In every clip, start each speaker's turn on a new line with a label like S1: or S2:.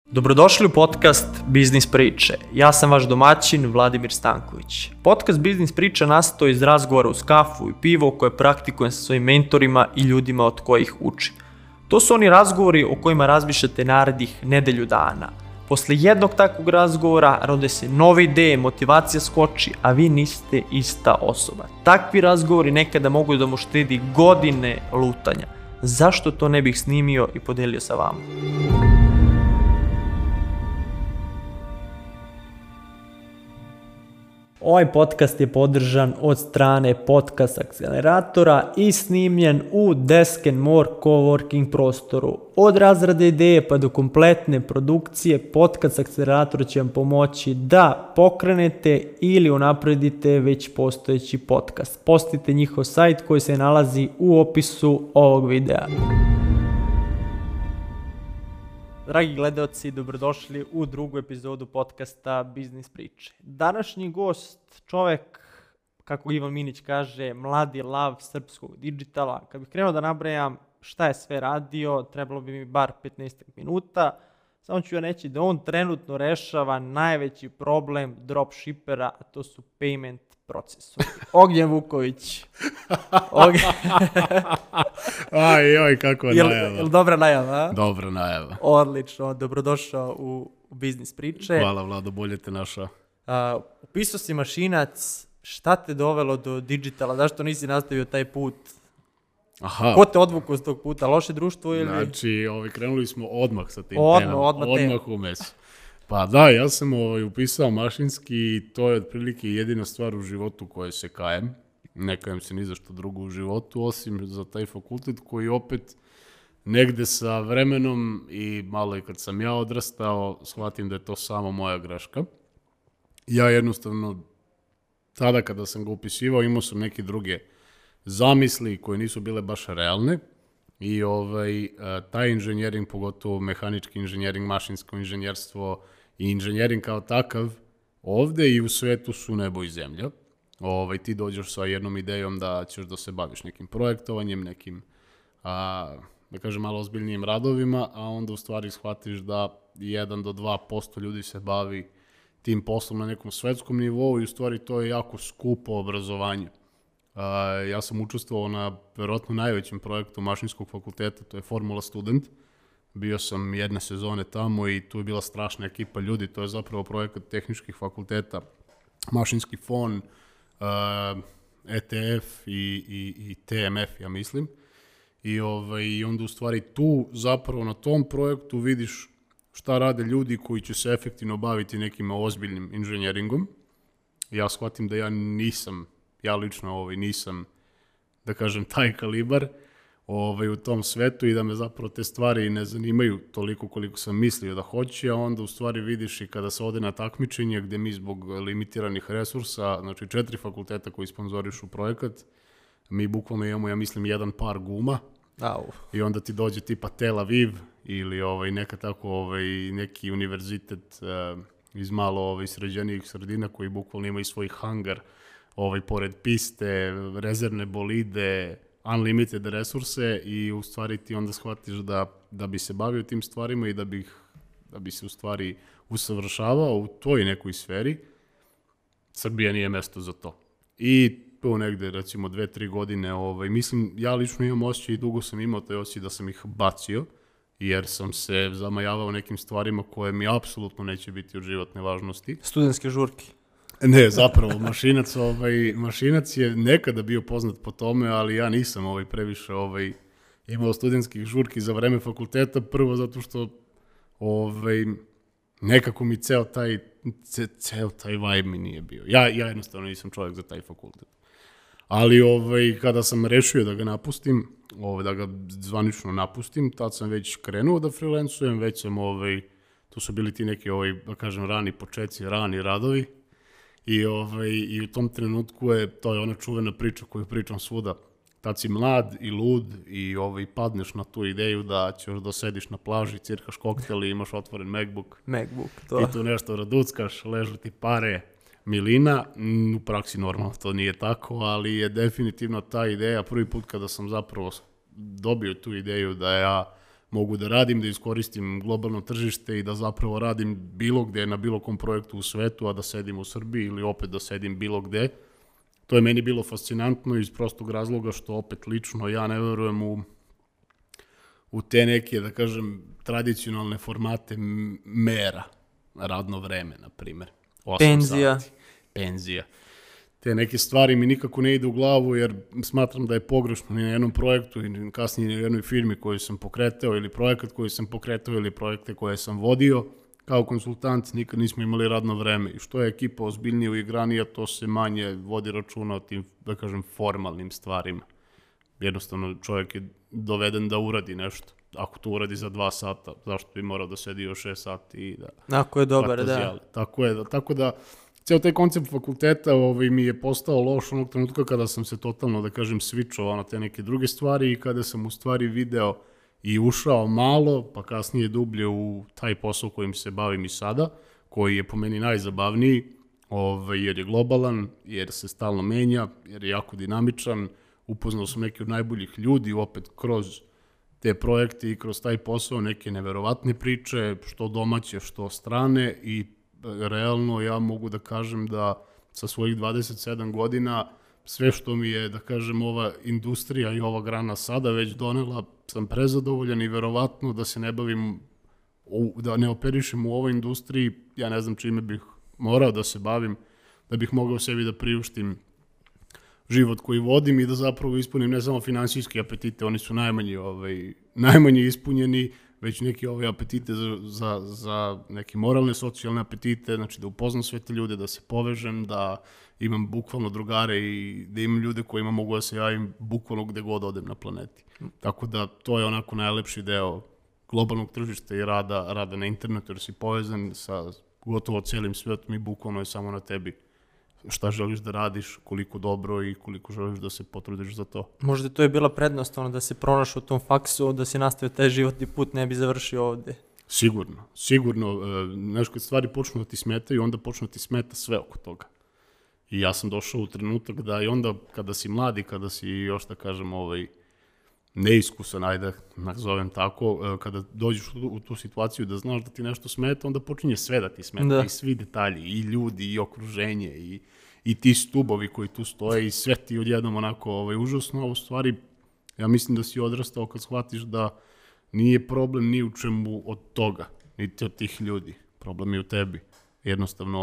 S1: Dobrodošli u podcast Biznis priče. Ja sam vaš domaćin Vladimir Stanković. Podcast Biznis priče nastao iz razgovora uz kafu i pivo koje praktikujem sa svojim mentorima i ljudima od kojih učim. To su oni razgovori o kojima razmišljate narednih nedelju dana. Posle jednog takvog razgovora rode se nove ideje, motivacija skoči, a vi niste ista osoba. Takvi razgovori nekada mogu da mu štedi godine lutanja. Zašto to ne bih snimio i podelio sa vama? Ovaj podcast je podržan od strane Podcast Akceleratora i snimljen u Desk & More coworking prostoru. Od razrade ideje pa do kompletne produkcije, Podcast Akcelerator će vam pomoći da pokrenete ili unapredite već postojeći podcast. Posjetite njihov sajt koji se nalazi u opisu ovog videa. Dragi gledaoci, dobrodošli u drugu epizodu podcasta Biznis priče. Današnji gost, čovek, kako Ivan Minić kaže, mladi lav srpskog digitala. Kad bih krenuo da nabrajam šta je sve radio, trebalo bi mi bar 15 minuta. Samo ću ja reći da on trenutno rešava najveći problem dropshippera, a to su payment procesori. Ognjen Vuković.
S2: Aj, kakva najava.
S1: Jel dobra najava?
S2: Dobra najava.
S1: Odlično, dobrodošao u Biznis priče.
S2: Hvala Vlado, bolje te našao.
S1: Upisao si Mašinac, šta te dovelo do digitala, zašto nisi nastavio taj put?
S2: Aha.
S1: Ko te odvukao s tog puta, loše društvo ili?
S2: Znači, krenuli smo odmah sa tim
S1: temama.
S2: Odmah u mesu. Pa da, ja sam upisao mašinski i to je otprilike jedina stvar u životu koje se kajem. Ne kajem se ni za što drugo u životu, osim za taj fakultet koji opet negde sa vremenom i malo i kad sam ja odrastao, shvatim da je to samo moja greška. Ja jednostavno, tada kada sam ga upisivao, imao sam neke druge zamisli koje nisu bile baš realne i taj inženjering, pogotovo mehanički inženjering, mašinsko inženjerstvo i inženjering kao takav, ovde i u svetu su nebo i zemlja. Ti dođeš sa jednom idejom da ćeš da se baviš nekim projektovanjem, nekim, da kažem, malo ozbiljnijim radovima, a onda u stvari shvatiš da 1 do 2% ljudi se bavi tim poslom na nekom svetskom nivou i u stvari to je jako skupo obrazovanje. Ja sam učestvovao na verovatno najvećem projektu mašinskog fakulteta, to je Formula Student. Bio sam jedne sezone tamo i tu je bila strašna ekipa ljudi, to je zapravo projekat tehničkih fakulteta, mašinski fon, ETF i TMF, ja mislim. I onda u stvari tu zapravo na tom projektu vidiš šta rade ljudi koji će se efektivno baviti nekim ozbiljnim inženjeringom. Ja shvatim da ja lično nisam, da kažem, taj kalibar u tom svetu i da me zapravo te stvari ne zanimaju toliko koliko sam mislio da hoće, a onda u stvari vidiš i kada se ode na takmičenje gde mi zbog limitiranih resursa, znači 4 fakulteta koji sponzorišu projekat, mi bukvalno imamo, ja mislim, 1 par guma. I onda ti dođe tipa Tel Aviv ili neka tako neki univerzitet iz malo sređenijih sredina koji bukvalno ima i svoj hangar pored piste, rezervne bolide, unlimited resurse i u stvari ti onda shvatiš da bi se bavio tim stvarima i da bi se u stvari usavršavao u toj nekoj sferi, Srbija nije mesto za to. I tu negde, recimo, 2-3 godine, mislim, ja lično imam osjećaj i dugo sam imao taj osjećaj da sam ih bacio, jer sam se zamajavao nekim stvarima koje mi apsolutno neće biti od životne važnosti.
S1: Studentske žurke.
S2: Ne, zapravo, Mašinac je nekada bio poznat po tome, ali ja nisam previše imao studentskih žurki za vreme fakulteta, prvo zato što nekako mi ceo taj vibe mi nije bio. Ja jednostavno nisam čovjek za taj fakultet. Ali kada sam rešio da ga napustim, da ga zvanično napustim, tad sam već krenuo da freelancujem, već sam tu su bili ti neki, da kažem, rani početci, rani radovi. I u tom trenutku to je ona čuvena priča koju pričam svuda. Tad si mlad i lud i padneš na tu ideju da ćeš da sediš na plaži, cirkaš koktel i imaš otvoren MacBook.
S1: To.
S2: I tu nešto raduckaš, ležu ti pare, milina. U praksi normalno to nije tako, ali je definitivno ta ideja prvi put kada sam zapravo dobio tu ideju da ja mogu da radim, da iskoristim globalno tržište i da zapravo radim bilo gde, na bilo kom projektu u svetu, a da sedim u Srbiji ili opet da sedim bilo gde. To je meni bilo fascinantno iz prostog razloga što opet lično ja ne verujem u te neke, da kažem, tradicionalne formate mera, radno vreme, na primer. Penzija. Te neke stvari mi nikako ne ide u glavu jer smatram da je pogrešno ni na jednom projektu i kasnije ni na jednoj firmi koju sam pokretao ili projekat koji sam pokretao ili projekte koje sam vodio. Kao konsultant nikad nismo imali radno vreme i što je ekipa ozbiljnije uigranija, to se manje vodi računa o tim, da kažem, formalnim stvarima. Jednostavno čovjek je doveden da uradi nešto. Ako to uradi za 2 sata, zašto bi morao da sedi još 6 sati i da...
S1: Ako je dobar, da.
S2: Tako da, ceo taj koncept fakulteta mi je postao loš onog trenutka kada sam se totalno, da kažem, switchovao na te neke druge stvari i kada sam u stvari video i ušao malo, pa kasnije dublje u taj posao kojim se bavim i sada, koji je po meni najzabavniji, jer je globalan, jer se stalno menja, jer je jako dinamičan, upoznao sam neke od najboljih ljudi, opet kroz te projekte i kroz taj posao, neke neverovatne priče, što domaće, što strane i realno ja mogu da kažem da sa svojih 27 godina sve što mi je, da kažem, ova industrija i ova grana sada već donela, sam prezadovoljan i verovatno da se ne bavim, da ne operišem u ovoj industriji, ja ne znam čime bih morao da se bavim, da bih mogao sebi da priuštim život koji vodim i da zapravo ispunim ne samo finansijske apetite, oni su najmanje ispunjeni, već neke apetite za neke moralne, socijalne apetite, znači da upoznam sve te ljude, da se povežem, da imam bukvalno drugare i da imam ljude kojima mogu da se javim bukvalno gde god odem na planeti. Tako da to je onako najlepši deo globalnog tržišta i rada na internetu, jer si povezan sa gotovo celim svetom i bukvalno je samo na tebi šta želiš da radiš, koliko dobro i koliko želiš da se potrudiš za to.
S1: Možda to je bila prednost, da se pronašao u tom faksu, da se nastavio taj životni put, ne bi završio ovde.
S2: Sigurno. Znaš, kad stvari počnu da ti smetaju, onda počnu da ti smeta sve oko toga. I ja sam došao u trenutak da i onda kada si mladi, kada si još da kažem neiskusan, ajde nazovem tako, kada dođeš u tu situaciju da znaš da ti nešto smeta, onda počinje sve da ti smeta, i svi detalji, i ljudi, i okruženje, i ti stubovi koji tu stoje, i sve ti odjednom onako užasno, a u stvari ja mislim da si odrastao kad shvatiš da nije problem ni u čemu od toga, niti od tih ljudi, problem je u tebi. Jednostavno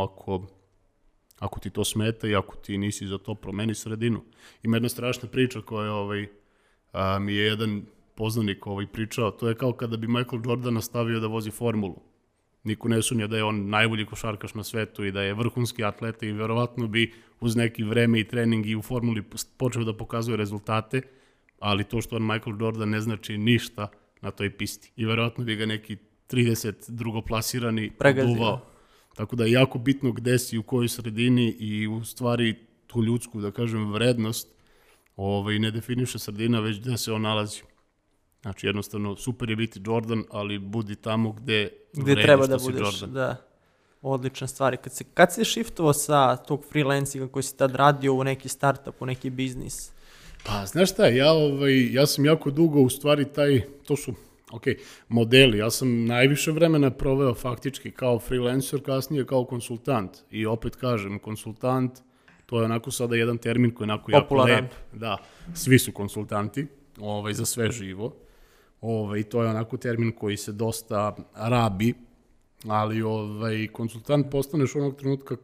S2: ako ti to smeta i ako ti nisi za to, promeni sredinu. Ima jedna strašna priča koja mi je jedan poznanik pričao, to je kao kada bi Michael Jordan nastavio da vozi formulu. Niko ne sumnja da je on najbolji košarkaš na svetu i da je vrhunski atleta i verovatno bi uz neki vreme i trening i u formuli počeo da pokazuje rezultate, ali to što on Michael Jordan ne znači ništa na toj pisti. I verovatno bi ga neki 30 drugoplasirani oduvao. Tako da je jako bitno gde si, u kojoj sredini i u stvari tu ljudsku, da kažem, vrednost ne definiše sredina, već gde se on nalazi. Znači, jednostavno, super je biti Jordan, ali budi tamo gde
S1: treba da budeš, da. Odlična stvar. Kad si shiftovao sa tog freelancinga koji si tad radio u neki startup, u neki biznis?
S2: Pa, znaš šta, ja sam jako dugo, u stvari, to su, modeli. Ja sam najviše vremena proveo faktički kao freelancer, kasnije kao konsultant. I opet kažem, konsultant, to je onako sada jedan termin koji je onako jako lep. Da, svi su konsultanti, za sve živo. I to je onako termin koji se dosta rabi, ali konsultant postaneš onog trenutka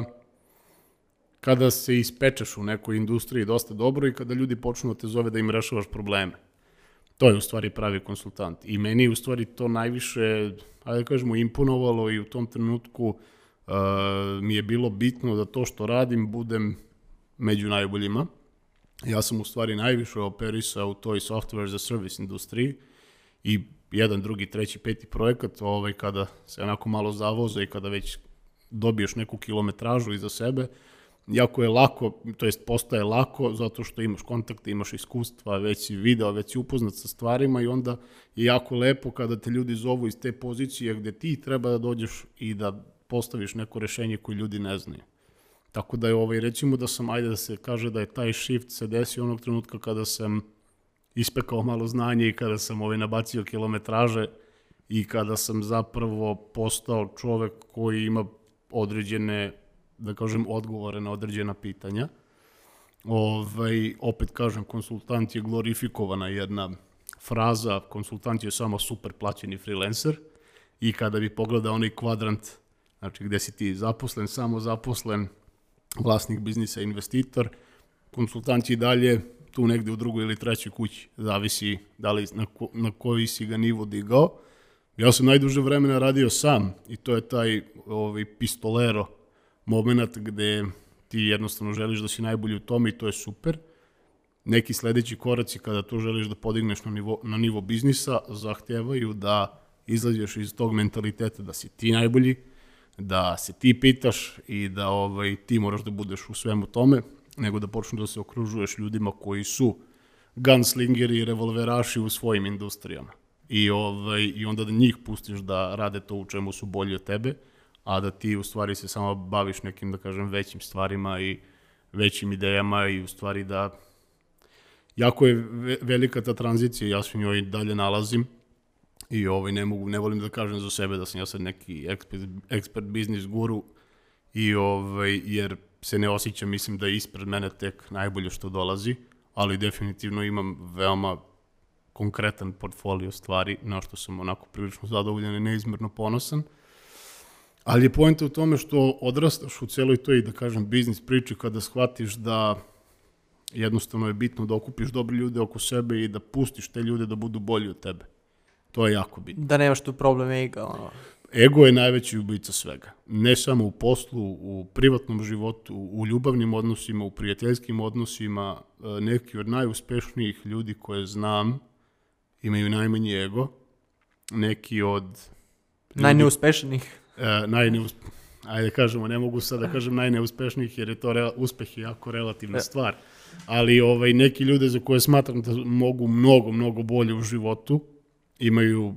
S2: kada se ispečeš u nekoj industriji dosta dobro i kada ljudi počnu da te zove da im rešavaš probleme. To je u stvari pravi konsultant. I meni je u stvari to najviše, ajde da kažemo, imponovalo i u tom trenutku mi je bilo bitno da to što radim budem među najboljima. Ja sam u stvari najviše operisao u toj software as a service industriji i jedan, drugi, treći, peti projekat, kada se onako malo zavoza i kada već dobiješ neku kilometražu iza sebe, jako je lako, to jest postaje lako zato što imaš kontakte, imaš iskustva, već si video, već si upoznat sa stvarima i onda je jako lepo kada te ljudi zovu iz te pozicije gde ti treba da dođeš i da postaviš neko rešenje koje ljudi ne znaju. Tako da je recimo da sam, ajde da se kaže da je taj shift se desio onog trenutka kada sam ispekao malo znanje i kada sam nabacio kilometraže i kada sam zapravo postao čovek koji ima određene, da kažem, odgovore na određena pitanja. Opet kažem, konsultant je glorifikovana jedna fraza, konsultant je samo super plaćeni freelancer i kada bi pogledao onaj kvadrant, znači gde si ti zaposlen, samo zaposlen, vlasnik biznisa, investitor, konsultant je dalje tu negde u drugoj ili trećoj kući, zavisi da li na koji si ga nivo digao. Ja sam najduže vremena radio sam i to je taj pistolero moment gde ti jednostavno želiš da si najbolji u tome i to je super. Neki sledeći koraci kada to želiš da podigneš na nivo biznisa zahtevaju da izađeš iz tog mentaliteta da si ti najbolji, da se ti pitaš i da ti moraš da budeš u svemu tome, nego da počneš da se okružuješ ljudima koji su gunslingeri i revolveraši u svojim industrijama. I onda da njih pustiš da rade to u čemu su bolji od tebe, a da ti u stvari se samo baviš nekim, da kažem, većim stvarima i većim idejama i u stvari da jako je velika ta tranzicija, ja se u njoj dalje nalazim i ne volim da kažem za sebe da sam ja sad neki ekspert biznis guru jer se ne osjećam, mislim da je ispred mene tek najbolje što dolazi, ali definitivno imam veoma konkretan portfolio stvari na što sam onako prilično zadovoljan i neizmerno ponosan. Ali je poenta u tome što odrastaš u celoj toj, da kažem, biznis priči kada shvatiš da jednostavno je bitno da okupiš dobre ljude oko sebe i da pustiš te ljude da budu bolji od tebe. To je jako bitno.
S1: Da nemaš tu problem ega.
S2: Ego je najveći ubica svega. Ne samo u poslu, u privatnom životu, u ljubavnim odnosima, u prijateljskim odnosima. Neki od najuspešnijih ljudi koje znam imaju najmanji ego. Neki od...
S1: Najneuspešnijih.
S2: Ajde kažemo, ne mogu sad da kažem najneuspešnijih jer je to uspeh je jako relativna stvar. Ali neki ljude za koje smatram da mogu mnogo bolje u životu imaju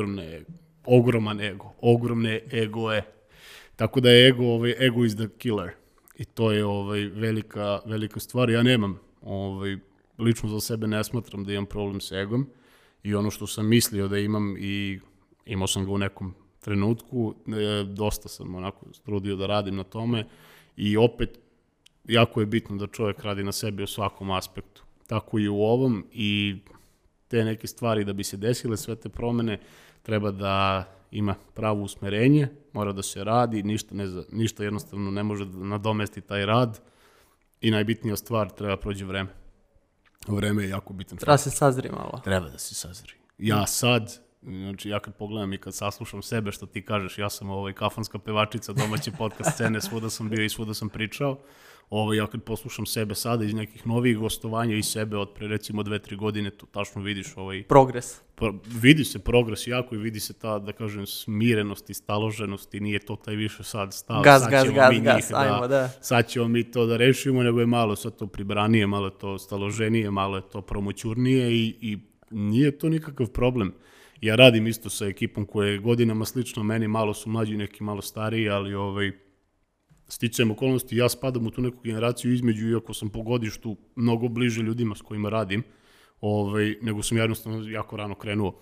S2: ogroman ego, ogromne egoe. Tako da je ego is the killer. I to je velika stvar. Ja nemam, lično za sebe ne smatram da imam problem s egom i ono što sam mislio da imam i imao sam ga u nekom trenutku, dosta sam onako trudio da radim na tome i opet jako je bitno da čovjek radi na sebi u svakom aspektu. Tako i u ovom i te neke stvari da bi se desile, sve te promene, treba da ima pravo usmerenje, mora da se radi, ništa jednostavno ne može da nadomesti taj rad i najbitnija stvar, treba prođe vreme. Vreme je jako bitan.
S1: Treba se sazri malo.
S2: Treba da se sazri. Ja sad, znači ja kad pogledam i kad saslušam sebe što ti kažeš, ja sam kafanska pevačica domaće podcast scene, svuda sam bio i svuda sam pričao. Ja kad poslušam sebe sada iz nekih novih gostovanja i sebe od pre recimo 2-3 godine, tu tačno vidiš
S1: progres.
S2: Vidi se progres jako i vidi se ta, da kažem, smirenost i staloženost i nije to taj više sad stav.
S1: Gas, ajmo, da.
S2: Sad ćemo mi to da rešimo, nego je malo sad to pribranije, malo je to staloženije, malo je to promoćurnije i nije to nikakav problem. Ja radim isto sa ekipom koja je godinama slično meni, malo su mlađi, neki malo stariji, ali sticajem okolnosti, ja spadam u tu neku generaciju između, iako sam po godištu mnogo bliže ljudima s kojima radim, nego sam jednostavno jako rano krenuo.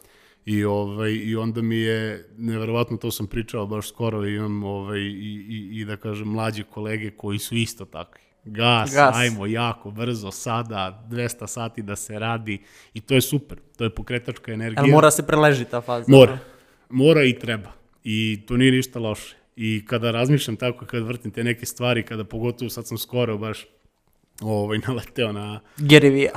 S2: I onda mi je, neverovatno, to sam pričao baš skoro, imam i da kažem mlađe kolege koji su isto takvi. Gas, ajmo, jako, brzo, sada, 200 sati da se radi i to je super, to je pokretačka energija.
S1: Ali mora se preležiti ta faza.
S2: Mora i treba i to nije ništa loše. I kada razmišljam tako, kada vrtim te neke stvari, kada pogotovo sad sam skoro baš naleteo na...
S1: Gary Vee.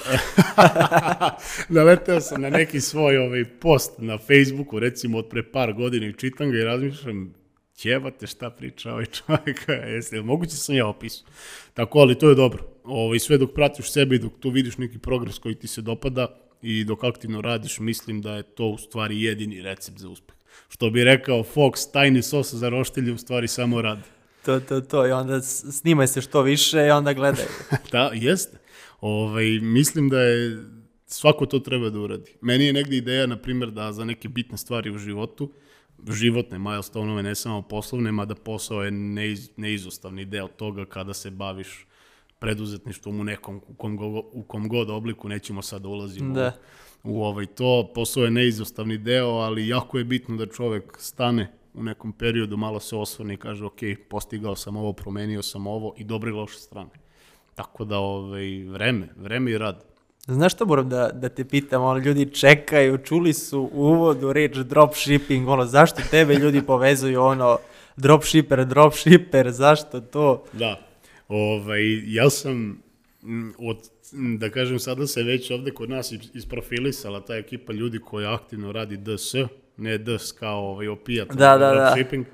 S2: Naleteo sam na neki svoj post na Facebooku, recimo od pre par godina i čitam ga i razmišljam, jebate šta priča ovaj čovjek, moguće sam ja opisao. Tako, ali to je dobro. Sve dok pratiš sebe i dok tu vidiš neki progres koji ti se dopada i dok aktivno radiš, mislim da je to u stvari jedini recept za uspeh. Što bi rekao Fox, tajni sos za roštilje u stvari samo radi.
S1: To, i onda snimaj se što više i onda gledaj.
S2: Da, jeste. Mislim da je svako to treba da uradi. Meni je negdje ideja, na primjer, da za neke bitne stvari u životu, životne milestone, ne samo poslovne, mada posao je neizostavni deo toga kada se baviš preduzetništvom u nekom, u kom god obliku, nećemo sad da ulazimo u to. Posao je neizostavni deo, ali jako je bitno da čovek stane u nekom periodu, malo se osvrne i kaže ok, postigao sam ovo, promenio sam ovo i dobre i loše strane. Tako da vreme i rad.
S1: Znaš što moram da te pitam, ljudi čekaju, čuli su u uvodu reč dropshipping, zašto tebe ljudi povezuju dropshipper, zašto to?
S2: Da, ja sam da kažem, sada se već ovde kod nas isprofilisala ta ekipa ljudi koja aktivno radi DS, ne DS kao opijat, dropshipping.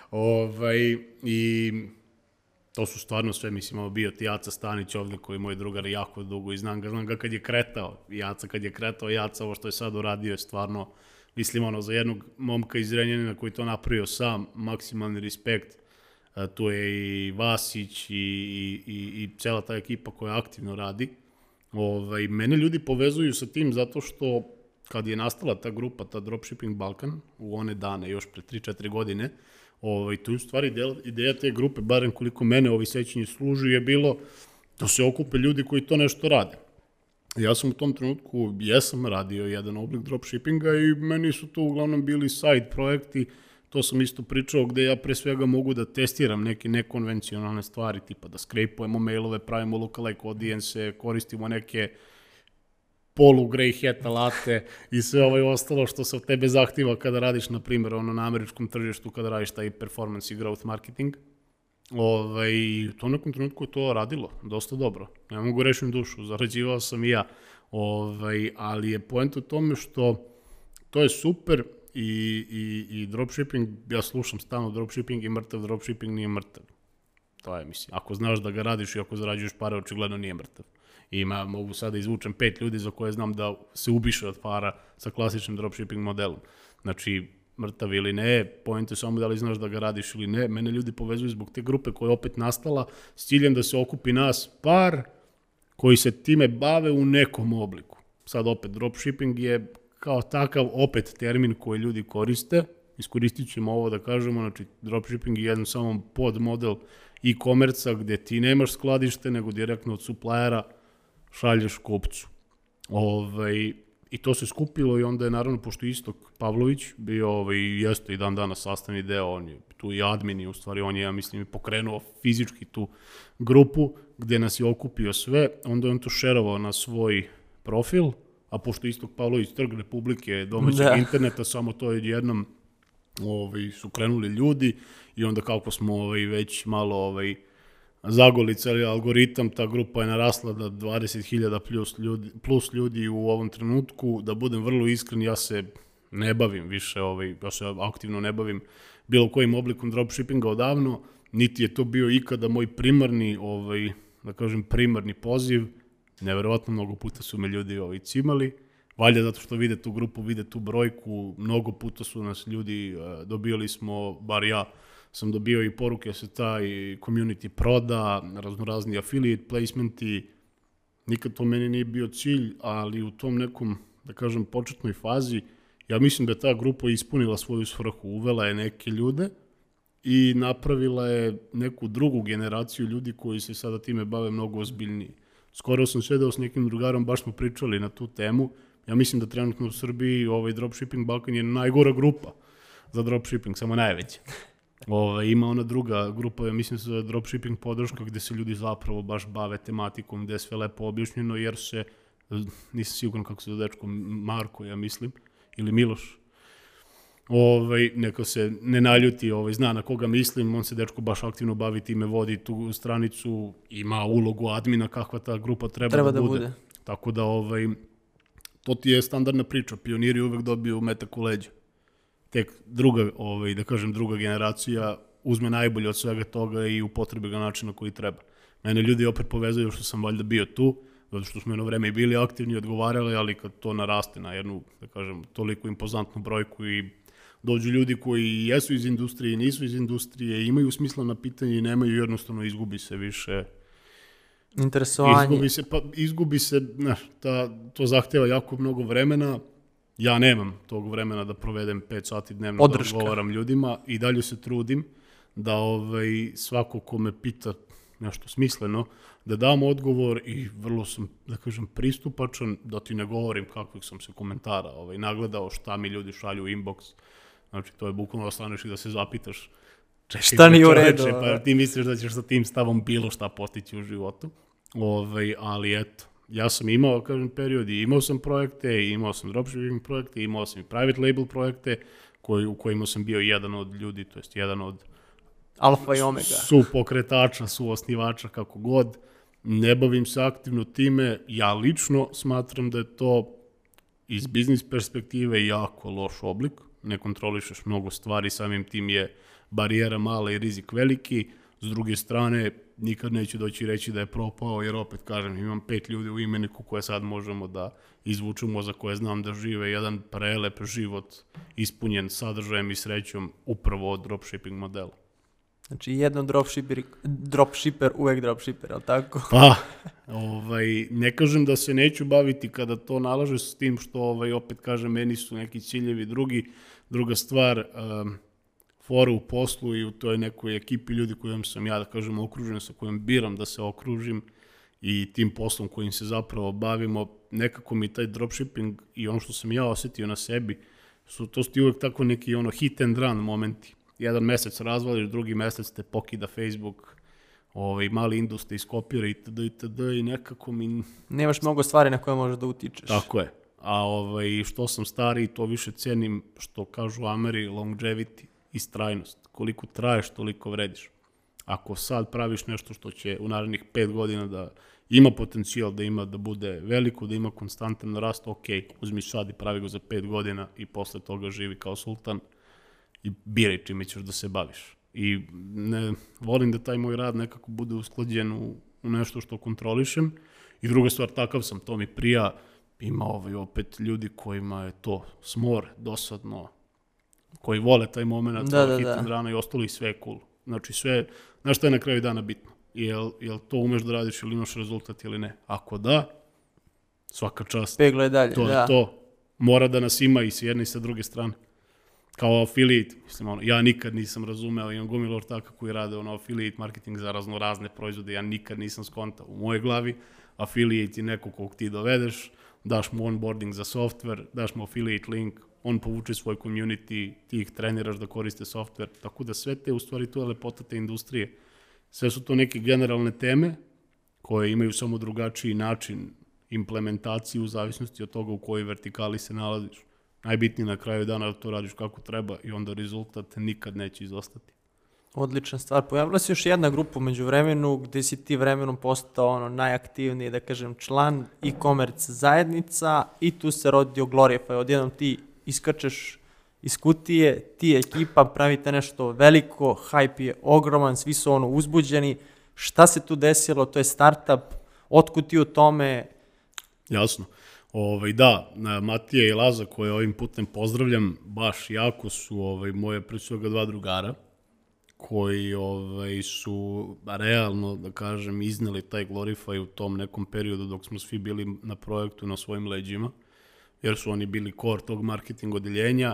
S2: I to su stvarno sve, mislim, bio ti Jaca Stanić ovde koji je moj drugar jako dugo i znam ga kad je kretao. Jaca kad je kretao, Jaca ovo što je sad uradio je stvarno, mislim, za jednog momka iz Zrenjanina koji to napravio sam, maksimalni respekt. Tu je i Vasić i cela ta ekipa koja aktivno radi. Mene ljudi povezuju sa tim zato što kad je nastala ta grupa, ta Dropshipping Balkan, u one dane, još pre 3-4 godine, to je u stvari ideja te grupe, barem koliko mene sećanje služi, je bilo da se okupe ljudi koji to nešto rade. Ja sam u tom trenutku, jesam radio jedan oblik dropshippinga i meni su to uglavnom bili side projekti. To sam isto pričao gde ja pre svega mogu da testiram neke nekonvencionalne stvari, tipa da skrejpujemo mailove, pravimo lookalike audience, koristimo neke grey hat alate i sve ostalo što se od tebe zahteva kada radiš, na primjer, na američkom tržištu, kada radiš taj performance i growth marketing. I u tom nekom trenutku je to radilo dosta dobro. Ne mogu rešim dušu, zarađivao sam i ja. Ali je poenta u tome što to je super i dropshipping, ja slušam stalno dropshipping i mrtav dropshipping nije mrtav. To je, mislim, ako znaš da ga radiš i ako zarađuješ pare, očigledno nije mrtav. Mogu sada izvučem 5 ljudi za koje znam da se ubiše od para sa klasičnim dropshipping modelom. Znači, mrtav ili ne, point je samo da li znaš da ga radiš ili ne. Mene ljudi povezuju zbog te grupe koja je opet nastala s ciljem da se okupi nas par koji se time bave u nekom obliku. Sad opet, dropshipping je kao takav opet termin koji ljudi koriste. Iskoristit ćemo ovo da kažemo, znači dropshipping je jedan samo podmodel e-commerce-a gde ti nemaš skladište, nego direktno od suppliera šalješ kupcu. I to se skupilo i onda je naravno, pošto Istok Pavlović bio i jeste i dan danas sastavni deo, on je tu i admin i u stvari on je, ja mislim, pokrenuo fizički tu grupu gde nas je okupio sve, onda je on to šerovao na svoj profil, a pošto Istok Pavlović Trg Republike domaćeg interneta, samo to jednom su krenuli ljudi i onda kako smo već malo zagolicali algoritam, ta grupa je narasla da 20.000 plus ljudi u ovom trenutku. Da budem vrlo iskren, ja se ne bavim više, ja se aktivno ne bavim bilo kojim oblikom dropshippinga odavno, niti je to bio ikada moj primarni, da kažem, primarni poziv. Neverovatno mnogo puta su me ljudi cimali, valjda zato što vide tu grupu, vide tu brojku, mnogo puta su nas ljudi, dobijali smo, bar ja, sam dobio i poruke se taj community proda, raznorazni affiliate placementi, nikad to meni nije bio cilj, ali u tom nekom, da kažem, početnoj fazi, ja mislim da je ta grupa ispunila svoju svrhu, uvela je neke ljude i napravila je neku drugu generaciju ljudi koji se sada time bave mnogo ozbiljnije. Skoro sam sedeo s nekim drugarom, baš smo pričali na tu temu, ja mislim da trenutno u Srbiji Dropshipping Balkan je najgora grupa za dropshipping, samo najveća. Ima ona druga grupa, ja mislim da se zove Dropshipping podrška, gde se ljudi zapravo baš bave tematikom, gde je sve lepo objašnjeno, jer se, nisam siguran kako se zove dečko, Marko, ja mislim, ili Miloš, neka se ne naljuti, zna na koga mislim, on se dečko baš aktivno bavi time, vodi tu stranicu, ima ulogu admina kakva ta grupa treba da bude. Tako da, to ti je standardna priča, pioniri uvek dobiju metak u leđa. Tek druga, da kažem, druga generacija uzme najbolje od svega toga i upotrebi ga načina koji treba. Mene ljudi opet povezuju što sam valjda bio tu, zato što smo jedno vreme i bili aktivni i odgovarali, ali kad to naraste na jednu, da kažem, toliko impozantnu brojku i dođu ljudi koji jesu iz industrije i nisu iz industrije, imaju smisla na pitanje i nemaju, jednostavno izgubi se više
S1: interesovanje.
S2: Izgubi se, znaš, to zahteva jako mnogo vremena. Ja nemam tog vremena da provedem 5 sati dnevno da odgovaram ljudima i dalje se trudim da svako ko me pita nešto smisleno, da dam odgovor i vrlo sam, da kažem, pristupačan, da ti ne govorim kakvih sam se komentara nagledao, šta mi ljudi šalju u inbox. Znači, to je bukvalno ostaneš i da se zapitaš
S1: šta nije u redu.
S2: Pa ti misliš da ćeš sa tim stavom bilo šta postići u životu. Ali eto, ja sam imao, kažem, period i imao sam projekte, imao sam dropshipping projekte, imao sam i private label projekte, u kojima sam bio jedan od ljudi, to jest jedan od
S1: alfa i omega.
S2: Su pokretača, su osnivača, kako god. Ne bavim se aktivno time. Ja lično smatram da je to iz biznis perspektive jako loš oblik. Ne kontrolišeš mnogo stvari, samim tim je barijera mala i rizik veliki. S druge strane, nikad neću doći reći da je propao, jer opet kažem, imam 5 ljudi u imeniku koje sad možemo da izvučemo, za koje znam da žive jedan prelep život ispunjen sadržajem i srećom upravo od dropshipping modela.
S1: Znači, jedno dropshipper, uvek dropshipper, ali tako?
S2: Pa, ne kažem da se neću baviti kada to nalaže s tim što, opet kažem, meni su neki ciljevi druga stvar, fora u poslu i u toj nekoj ekipi ljudi kojom sam ja, da kažem, okružen, sa kojom biram da se okružim i tim poslom kojim se zapravo bavimo, nekako mi taj dropshipping i ono što sam ja osetio na sebi, to su ti uvek tako neki hit and run momenti. Jedan mesec razvališ, drugi mesec te pokida Facebook, mali indus te iskopira itd. I nekako mi...
S1: Nemaš mnogo stvari na koje možeš da utičeš.
S2: Tako je. A što sam stariji, to više cenim, što kažu Ameri, longevity, istrajnost. Koliko traješ, toliko vrediš. Ako sad praviš nešto što će u narednih 5 godina da ima potencijal, da bude veliko, da ima konstantan rast, ok, uzmi sad i pravi go za 5 godina i posle toga živi kao sultan i biraj čime ćeš da se baviš. I ne volim da taj moj rad nekako bude usklađen u nešto što kontrolišem. I druga stvar, takav sam, to mi prija. Ima opet ljudi kojima je to smor, dosadno, koji vole taj moment, hit and run i ostalo i sve je cool. Znači sve, znaš šta je na kraju dana bitno? Jel to umeš da radiš ili imaš rezultat ili ne? Ako da, svaka čast.
S1: Peglaj dalje,
S2: to je to. Mora da nas ima i s jedne i sa druge strane. Kao affiliate, mislim, ja nikad nisam razumeo, imam gomilu ortaka koji rade affiliate marketing za razne proizvode, ja nikad nisam skontao. U mojoj glavi affiliate je neko kog ti dovedeš, daš mu onboarding za software, daš mu affiliate link, on povuče svoj community, ti ih treniraš da koriste software, tako da sve te, u stvari, to je lepota te industrije. Sve su to neke generalne teme koje imaju samo drugačiji način implementacije u zavisnosti od toga u kojoj vertikali se nalaziš. Najbitnije na kraju dana da to radiš kako treba i onda rezultat nikad neće izostati.
S1: Odlična stvar. Pojavila se još jedna grupa među vremenu gde si ti vremenom postao najaktivniji, da kažem, član e-commerce zajednica i tu se rodio Glorify. Odjednom ti iskačeš iz kutije, ti ekipa pravite nešto veliko, hype je ogroman, svi su uzbuđeni. Šta se tu desilo? To je startup. Otkud ti u tome?
S2: Jasno. Da, Matija i Laza, koje ovim putem pozdravljam, baš jako su moje pre svega 2 drugara, koji su realno, da kažem, izneli taj Glorify u tom nekom periodu dok smo svi bili na projektu na svojim leđima, jer su oni bili core tog marketing odeljenja,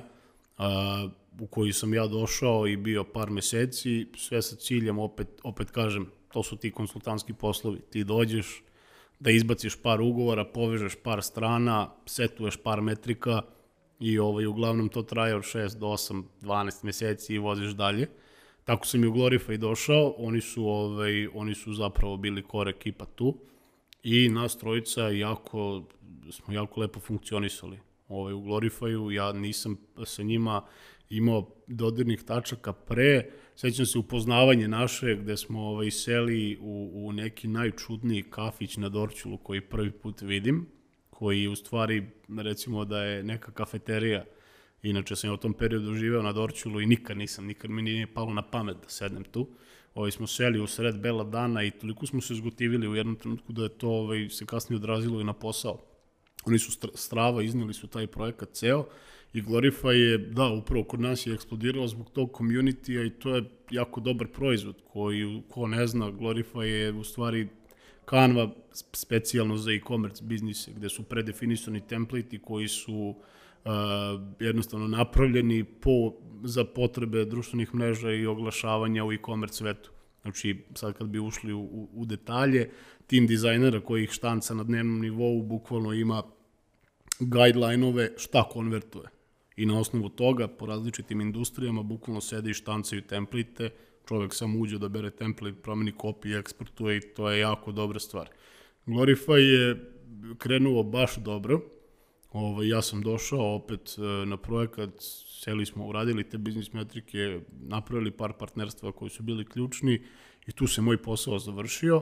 S2: u koji sam ja došao i bio par meseci, sve sa ciljem, opet kažem, to su ti konsultantski poslovi, ti dođeš da izbaciš par ugovora, povežeš par strana, setuješ par metrika i uglavnom to traje od 6 do 8, 12 meseci i voziš dalje. Tako sam i u Glorify došao, oni su zapravo bili core ekipa tu i nas trojica smo jako lepo funkcionisali u Glorifyu. Ja nisam sa njima imao dodirnih tačaka pre, sećam se upoznavanje naše gde smo seli u neki najčudniji kafić na Dorćolu koji prvi put vidim, koji u stvari, recimo da je neka kafeterija. Inače sam u tom periodu živeo na Dorćolu i nikad mi nije palo na pamet da sednem tu. Smo seli u sred bela dana i toliko smo se zgotivili u jednom trenutku da je to se kasnije odrazilo i na posao. Oni su strava, izneli su taj projekat ceo i Glorify je, da, upravo kod nas je eksplodirao zbog tog community-a i to je jako dobar proizvod koji, ko ne zna, Glorify je u stvari kanva specijalno za e-commerce biznise gde su predefinisani template koji su jednostavno napravljeni za potrebe društvenih mreža i oglašavanja u e-commerce svetu. Znači, sad kad bi ušli u detalje, tim dizajnera koji ih štanca na dnevnom nivou bukvalno ima guideline-ove šta konvertuje. I na osnovu toga, po različitim industrijama, bukvalno sede i štancaju template, čovjek samo uđe da bere template, promeni kopiju, eksportuje i to je jako dobra stvar. Glorify je krenuo baš dobro. Ja sam došao opet na projekat, seli smo, uradili te biznis metrike, napravili par partnerstva koji su bili ključni i tu se moj posao završio.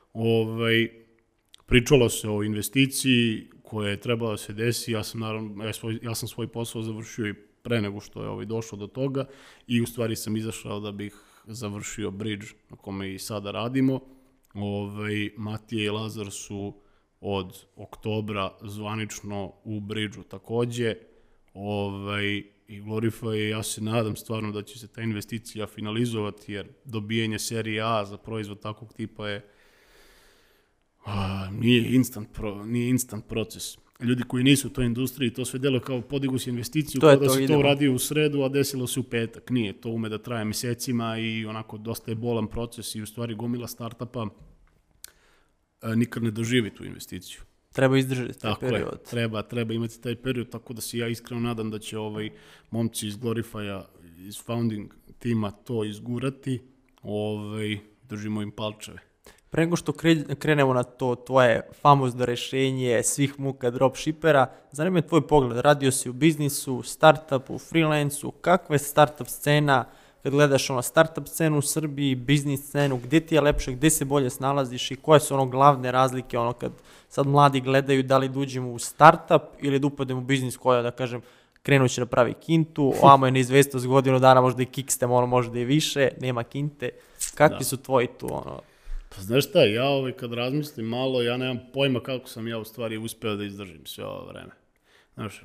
S2: Pričalo se o investiciji koja je trebala da se desi, ja sam svoj posao završio i pre nego što je došlo do toga i u stvari sam izašao da bih završio bridge na kome i sada radimo. Matija i Lazar su od oktobra zvanično u bridgeu takođe i Glorify, ja se nadam stvarno da će se ta investicija finalizovati jer dobijanje serije A za proizvod takvog tipa je nije instant proces. Ljudi koji nisu u toj industriji, to sve delo kao podigu si investiciju, kao da se to uradio u sredu, a desilo se u petak. Nije, to ume da traje mesecima i onako dosta je bolan proces i u stvari gomila startupa nikad ne doživi tu investiciju.
S1: Treba izdržati taj period.
S2: Treba imati taj period, tako da se ja iskreno nadam da će momci iz Glorify-a, iz founding tima to izgurati, držimo im palčeve.
S1: Pre nego što krenemo na to tvoje famozno rešenje svih muka dropshippera, zanima me tvoj pogled. Radio si u biznisu, startupu, freelancu, kakva je startup scena, kad gledaš startup scenu u Srbiji, biznis scenu, gde ti je lepše, gde se bolje snalaziš i koje su glavne razlike kad sad mladi gledaju da li da uđemo u startup ili da upademo u biznis koja, da kažem, krenut će da pravi kintu, ovamo je neizvestnost godinu dana, možda i kikstem, možda i više, nema kinte. Kakvi su tvoji tu,
S2: Pa znaš šta, ja kad razmislim malo, ja nemam pojma kako sam ja u stvari uspeo da izdržim sve ovo vreme. Znaš,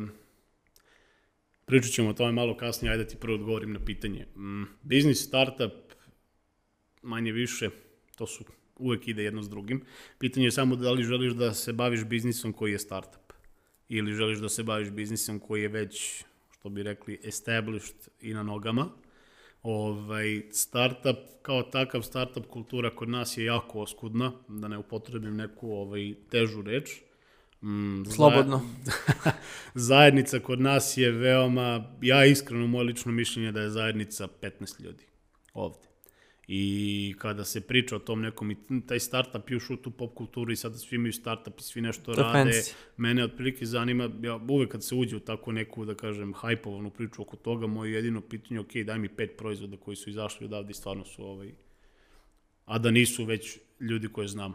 S2: pričat ćemo o tome malo kasnije, ajde da ti prvo odgovorim na pitanje. Biznis, startup, manje više, to su uvek ide jedno s drugim. Pitanje je samo da li želiš da se baviš biznisom koji je startup ili želiš da se baviš biznisom koji je već, što bi rekli, established i na nogama. Startup, kao takav startup kultura kod nas je jako oskudna, da ne upotrebim neku težu reč.
S1: Slobodno.
S2: Zajednica kod nas je veoma, ja iskreno, moje lično mišljenje da je zajednica 15 ljudi ovde. I kada se priča o tom nekom, i taj startup još u tu pop kulturu i sada svi imaju startup i svi nešto rade, mene otprilike zanima, ja uvek kad se uđe u takvu neku, da kažem, hajpovanu priču oko toga, moje jedino pitanje, ok, daj mi 5 proizvoda koji su izašli odavde i stvarno su a da nisu već ljudi koje znam.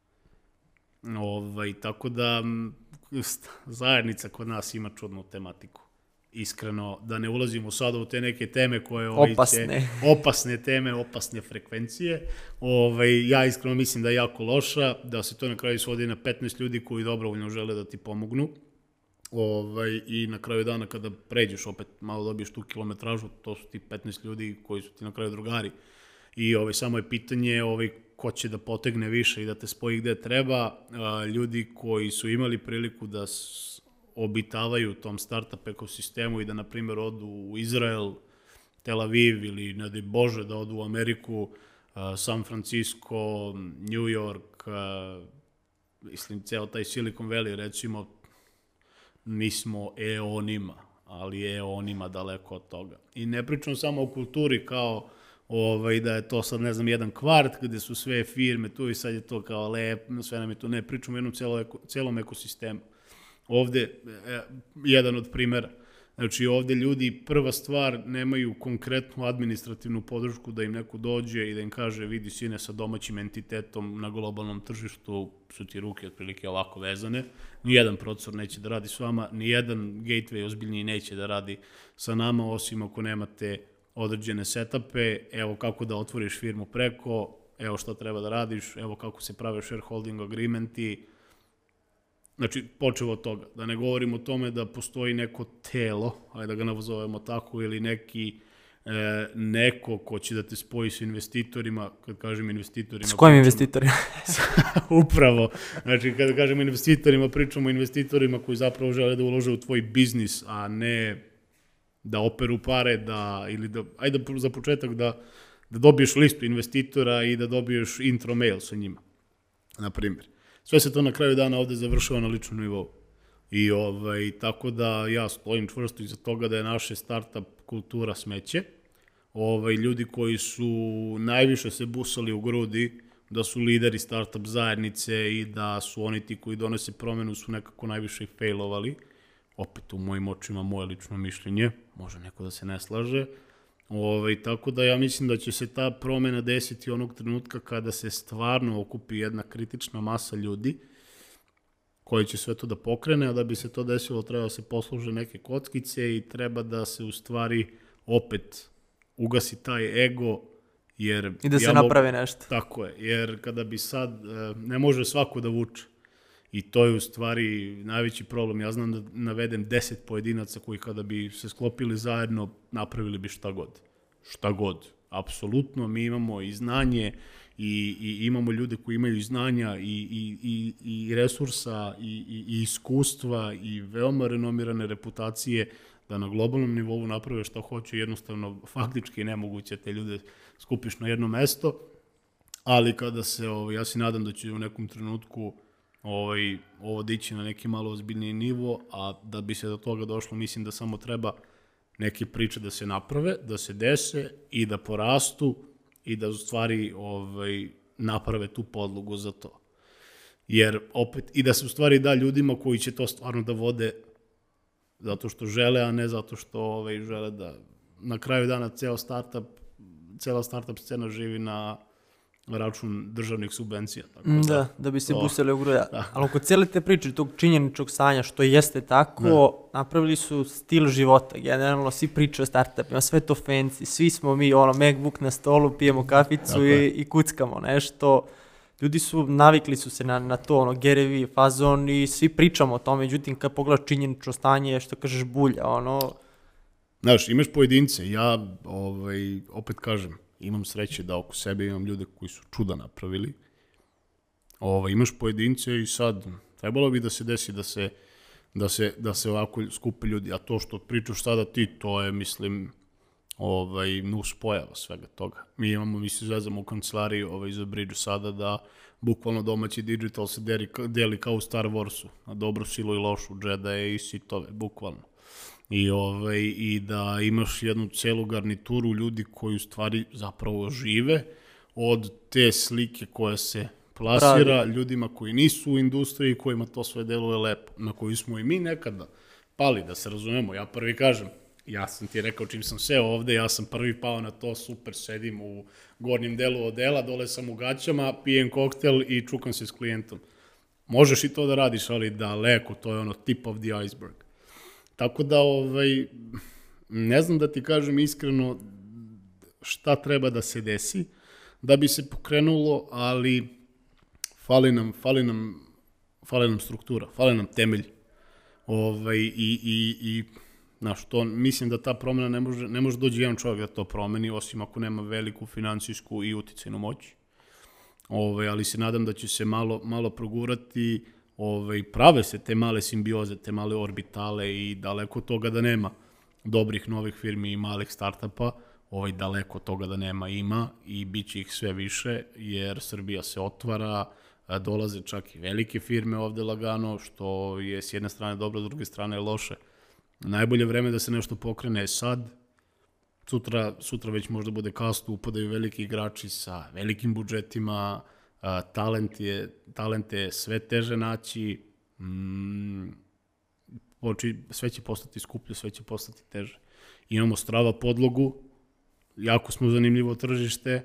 S2: Tako da zajednica kod nas ima čudnu tematiku. Iskreno, da ne ulazimo sada u te neke teme koje... Opasne teme, opasne frekvencije. Ja iskreno mislim da je jako loša, da se to na kraju svodi na 15 ljudi koji dobrovoljno žele da ti pomognu. I na kraju dana kada pređeš, opet malo dobiješ tu kilometražu, to su ti 15 ljudi koji su ti na kraju drugari. I samo je pitanje ko će da potegne više i da te spoji gde treba. Ljudi koji su imali priliku da obitavaju u tom startup ekosistemu i da, na primjer, odu u Izrael, Tel Aviv ili, ne daj Bože, da odu u Ameriku, San Francisco, New York, mislim, ceo taj Silicon Valley, recimo, nismo eonima, ali eonima daleko od toga. I ne pričam samo o kulturi kao da je to sad, ne znam, jedan kvart gde su sve firme tu i sad je to kao lepo, sve nam je tu, ne pričam o jednom celom ekosistemu. Ovde, jedan od primjera, znači ovde ljudi, prva stvar, nemaju konkretnu administrativnu podršku da im neko dođe i da im kaže, vidi sine, sa domaćim entitetom na globalnom tržištu su ti ruke otprilike ovako vezane, nijedan procesor neće da radi s vama, nijedan gateway ozbiljniji neće da radi sa nama, osim ako nemate određene setupe, evo kako da otvoriš firmu preko, evo šta treba da radiš, evo kako se prave shareholding agreementi. Znači, počeo od toga. Da ne govorim o tome da postoji neko telo, ajde da ga nazovemo tako, ili neko ko će da te spoji s investitorima, kad kažem investitorima...
S1: S kojim investitorima?
S2: Upravo. Znači, kada kažem investitorima, pričamo o investitorima koji zapravo žele da ulože u tvoj biznis, a ne da operu pare, ili da, ajde za početak da da dobiješ listu investitora i da dobiješ intro mail sa njima, na primjer. Sve se to na kraju dana ovde završava na ličnom nivou. I tako da ja stojim čvrsto iza toga da je naša startup kultura smeće. Ljudi koji su najviše se busali u grudi, da su lideri startup zajednice i da su oni ti koji donose promenu su nekako najviše i failovali. Opet u mojim očima moje lično mišljenje, može neko da se ne slaže. Tako da ja mislim da će se ta promena desiti onog trenutka kada se stvarno okupi jedna kritična masa ljudi koji će sve to da pokrene, a da bi se to desilo treba da se posluže neke kockice i treba da se u stvari opet ugasi taj ego, jer...
S1: I da se napravi nešto.
S2: Tako je, jer kada bi sad, ne može svako da vuče. I to je u stvari najveći problem. Ja znam da navedem 10 pojedinaca koji kada bi se sklopili zajedno, napravili bi šta god. Šta god. Apsolutno, mi imamo i znanje i imamo ljude koji imaju i znanja i resursa i iskustva i veoma renomirane reputacije da na globalnom nivou naprave šta hoće, jednostavno faktički nemoguće te ljude skupiš na jedno mesto, ali kada se, ja se nadam da će u nekom trenutku ovo dići na neki malo ozbiljniji nivo, a da bi se do toga došlo, mislim da samo treba neke priče da se naprave, da se dese i da porastu i da u stvari naprave tu podlogu za to. Jer opet, i da se u stvari da ljudima koji će to stvarno da vode zato što žele, a ne zato što žele da na kraju dana cela startup scena živi na račun državnih subvencija. Tako
S1: da bi se busali u gruja. Ali oko cijele te priče, tog činjeničnog stanja, što jeste tako, napravili su stil života. Generalno, svi pričaju o startupima, sve to fancy, svi smo mi, MacBook na stolu, pijemo kaficu i kuckamo nešto. Ljudi navikli su se na to, Gary Vee, fazon i svi pričamo o tome, međutim, kad pogledaš činjenično stanje, što kažeš bulja,
S2: Znaš, imaš pojedince, ja opet kažem, imam sreće da oko sebe imam ljude koji su čuda napravili. Imaš pojedince i sad trebalo bi da se desi da se ovako skupe ljudi, a to što pričaš sada ti, to je, mislim, nus pojava svega toga. Mi se zvezamo u kancelariji za Bridge sada da bukvalno domaći digital se deli kao u Star Warsu, na dobru silu i lošu, Jedi i sitove, bukvalno. I da imaš jednu celu garnituru ljudi koji u stvari zapravo žive od te slike koja se plasira ljudima koji nisu u industriji, kojima to sve deluje lepo, na koji smo i mi nekada pali, da se razumemo. Ja prvi kažem, ja sam ti rekao čim sam seo ovde, ja sam prvi pao na to, super, sedim u gornjem delu odela, dole sam u gaćama, pijem koktel i čukam se s klijentom. Možeš i to da radiš, ali daleko, to je tip of the iceberg. Tako da, ne znam da ti kažem iskreno šta treba da se desi da bi se pokrenulo, ali fali nam struktura, fali nam temelj. Mislim da ta promjena ne može doći jedan čovjek da to promeni, osim ako nema veliku finansijsku i uticajnu moć. Ali se nadam da će se malo progurati. Prave se te male simbioze, te male orbitale i daleko toga da nema dobrih novih firmi i malih startupa, daleko toga da nema ima i bit će ih sve više jer Srbija se otvara, dolaze čak i velike firme ovde lagano, što je s jedne strane dobro, s druge strane loše. Najbolje vreme da se nešto pokrene je sad, sutra već možda bude kasno, upadaju veliki igrači sa velikim budžetima, talent je sve teže naći, sve će postati skuplje, sve će postati teže. Imamo strava podlogu, jako smo zanimljivo tržište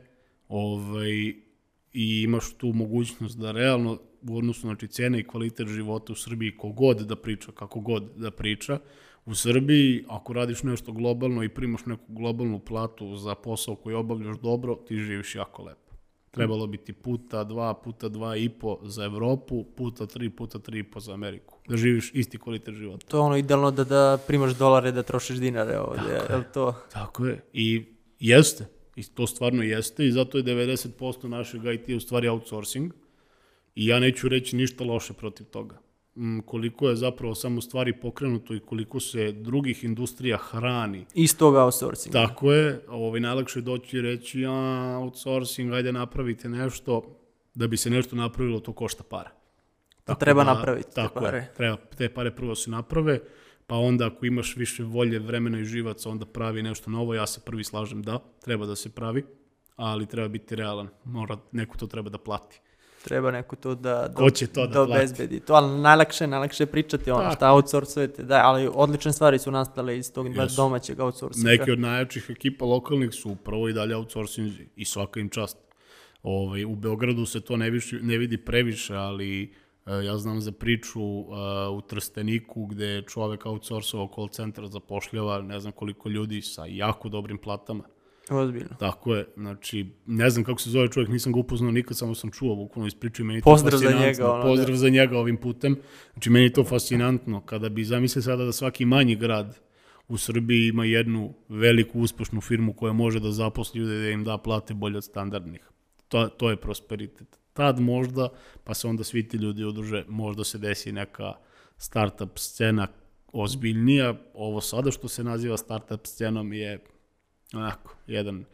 S2: i imaš tu mogućnost da realno u odnosu cene i kvalitet života u Srbiji kogod da priča, kako god da priča, u Srbiji ako radiš nešto globalno i primaš neku globalnu platu za posao koji obavljaš dobro, ti živiš jako lepo. Trebalo bi ti puta 2,5 za Evropu, puta 3,5 za Ameriku. Da živiš isti kvalitet života.
S1: To je idealno da primaš dolare, da trošiš dinare ovdje.
S2: Tako je. I jeste. I to stvarno jeste. I zato je 90% našeg IT u stvari outsourcing. I ja neću reći ništa loše protiv toga. koliko je zapravo samo stvari pokrenuto i koliko se drugih industrija hrani.
S1: Iz toga outsourcinga.
S2: Tako je, najlakše je doći i reći, outsourcing, ajde napravite nešto, da bi se nešto napravilo, to košta para.
S1: To treba napraviti te pare.
S2: Je, treba te pare prvo se naprave, pa onda ako imaš više volje, vremena i živaca, onda pravi nešto novo. Ja se prvi slažem da, treba da se pravi, ali treba biti realan. Neko to treba da plati.
S1: Treba neko to da
S2: obezbedi.
S1: To, ali najlakše je pričati šta outsourcujete, ali odlične stvari su nastale iz tog domaćeg outsourcinga.
S2: Neki od najjačih ekipa lokalnih su upravo i dalje outsourcingi i svaka im čast. U Beogradu se to ne vidi previše, ali ja znam za priču u Trsteniku gde je čovek outsourcovao call centar, zapošljava ne znam koliko ljudi sa jako dobrim platama.
S1: Ozbiljno.
S2: Tako je, znači, ne znam kako se zove čovjek, nisam ga upoznao nikad, samo sam čuo, bukvalno iz priče, meni to
S1: Pozdrav
S2: fascinantno. Pozdrav za njega ovim putem. Znači, meni je to fascinantno. Kada bi zamislili sada da svaki manji grad u Srbiji ima jednu veliku uspešnu firmu koja može da zaposli ljude da im da plate bolje od standardnih. To je prosperitet. Tad možda, pa se onda svi ti ljudi udruže, možda se desi neka startup scena ozbiljnija. Ovo sada što se naziva startup scenom je onako, jedan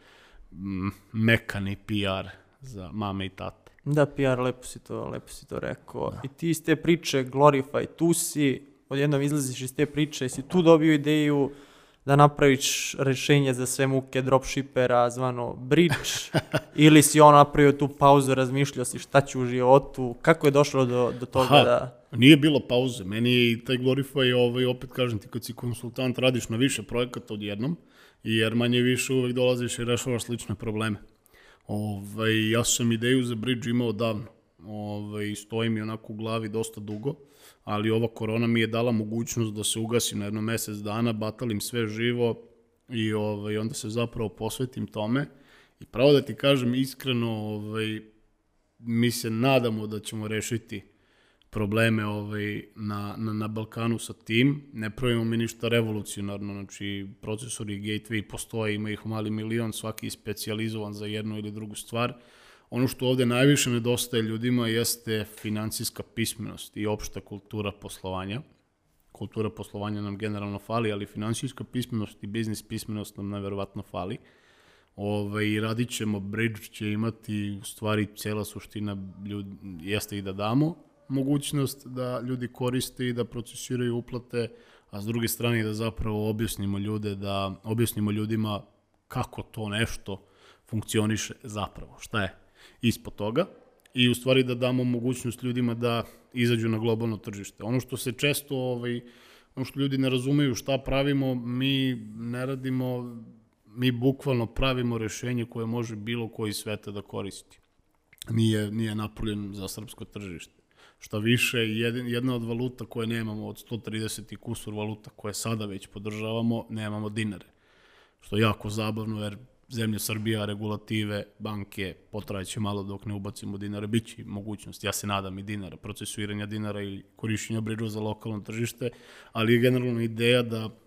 S2: mekani PR za mame i tate.
S1: Da, PR, lepo si to rekao. Da. I ti iz te priče Glorify, tu si, odjednom izlaziš iz te priče, si tu dobio ideju da napraviš rešenje za sve muke dropshippera, zvano Bridge, ili si napravio tu pauzu, razmišljao si šta ću u životu, kako je došlo do toga da...
S2: Nije bilo pauze, meni je taj Glorify, opet kažem ti, kad si konsultant, radiš na više projekata odjednom, jer manje više uvek dolaziš i rešavaš slične probleme. Ja sam ideju za Bridge imao davno, stoji mi onako u glavi dosta dugo, ali ova korona mi je dala mogućnost da se ugasim na jedno mesec dana, batalim sve živo i onda se zapravo posvetim tome. I pravo da ti kažem iskreno, mi se nadamo da ćemo rešiti probleme na Balkanu sa tim. Ne pravimo mi ništa revolucionarno, znači procesori i gateway postoje, ima ih mali milion, svaki je specijalizovan za jednu ili drugu stvar. Ono što ovde najviše nedostaje ljudima jeste finansijska pismenost i opšta kultura poslovanja. Kultura poslovanja nam generalno fali, ali finansijska pismenost i biznis pismenost nam neverovatno fali. I radit ćemo, Bridge će imati, u stvari, cijela suština jeste i da damo mogućnost da ljudi koriste i da procesiraju uplate, a s druge strane da zapravo objasnimo ljudima kako to nešto funkcioniše zapravo, šta je ispod toga i u stvari da damo mogućnost ljudima da izađu na globalno tržište. Ono što se često, ono što ljudi ne razumeju šta pravimo, mi ne radimo, mi bukvalno pravimo rešenje koje može bilo koji sveta da koristi. Nije napravljen za srpsko tržište. Šta više, jedna od valuta koje nemamo, od 130 i kusur valuta koje sada već podržavamo, nemamo dinare. Što je jako zabavno, jer zemlja Srbija, regulative, banke, potrajeće malo dok ne ubacimo dinare, bit će mogućnost, ja se nadam i dinara, procesuiranja dinara i korišćenja Bridge-a za lokalno tržište, ali je generalna ideja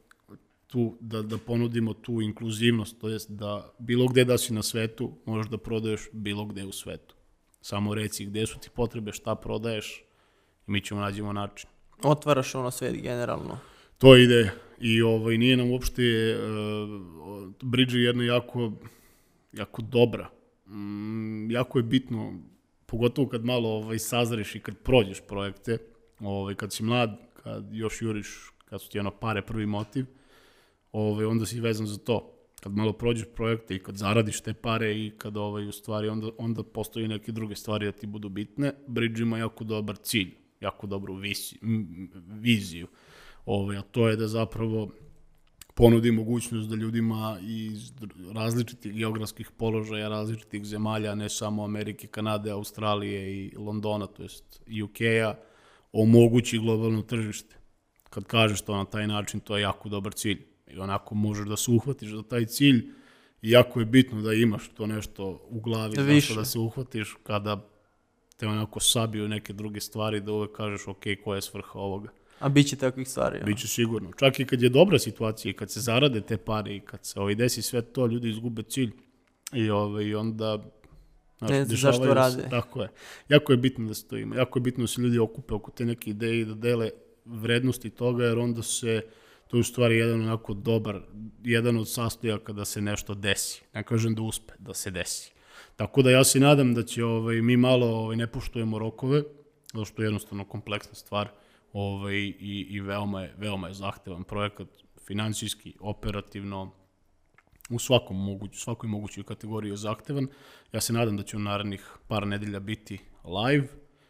S2: da ponudimo tu inkluzivnost, to jest da bilo gde da si na svetu, možeš da prodaješ bilo gde u svetu. Samo reci gde su ti potrebe, šta prodaješ i mi ćemo nađemo način.
S1: Otvaraš svet generalno.
S2: To je ideja. I nije nam uopšte, Bridge je jedna jako dobra. Jako je bitno, pogotovo kad malo sazreš i kad prođeš projekte, kad si mlad, kad još juriš, kad su ti pare prvi motiv, onda si vezan za to. Kad malo prođeš projekte i kad zaradiš te pare i kad u stvari onda postoji neke druge stvari da ti budu bitne. Bridge ima jako dobar cilj, jako dobru viziju. A to je da zapravo ponudi mogućnost da ljudima iz različitih geografskih položaja, različitih zemalja, ne samo Amerike, Kanade, Australije i Londona, to jest UK-a, omogući globalno tržište. Kad kažeš to na taj način, to je jako dobar cilj. I onako možeš da se uhvatiš za taj cilj i jako je bitno da imaš to nešto u glavi, zašto da se uhvatiš kada te onako sabiju neke druge stvari, da uvek kažeš ok, koja je svrha ovoga.
S1: A bit će takvih stvari, ja?
S2: Biće sigurno. Čak i kad je dobra situacija i kad se zarade te pare i kad se desi sve to, ljudi izgube cilj i onda
S1: Ne znam zašto rade.
S2: Tako je. Jako je bitno da se to ima. Jako je bitno da se ljudi okupe oko te neke ideje i da dele vrednosti toga, jer onda to je u stvari jedan od sastojaka da se nešto desi. Ne kažem da uspe, da se desi. Tako da ja se nadam da će mi malo ne poštujemo rokove, zato što je jednostavno kompleksna stvar i veoma je zahtevan projekat, finansijski, operativno, u svakoj mogućoj kategoriji je zahtevan. Ja se nadam da će u narednih par nedelja biti live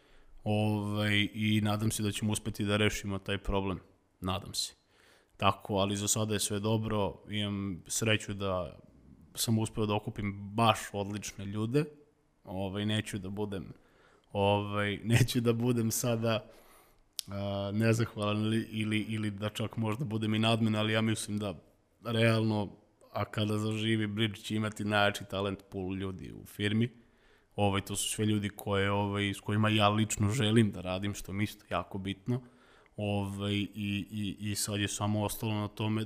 S2: i nadam se da ćemo uspeti da rešimo taj problem. Nadam se. Tako, ali za sada je sve dobro. Imam sreću da sam uspeo da okupim baš odlične ljude. Neću da budem sada nezahvalan ili da čak možda budem i nadmen, ali ja mislim da realno, a kada zaživi Bridge će imati najjači talent pool ljudi u firmi. To su sve ljudi s kojima ja lično želim da radim, što mi isto jako bitno. I sad je samo ostalo na tome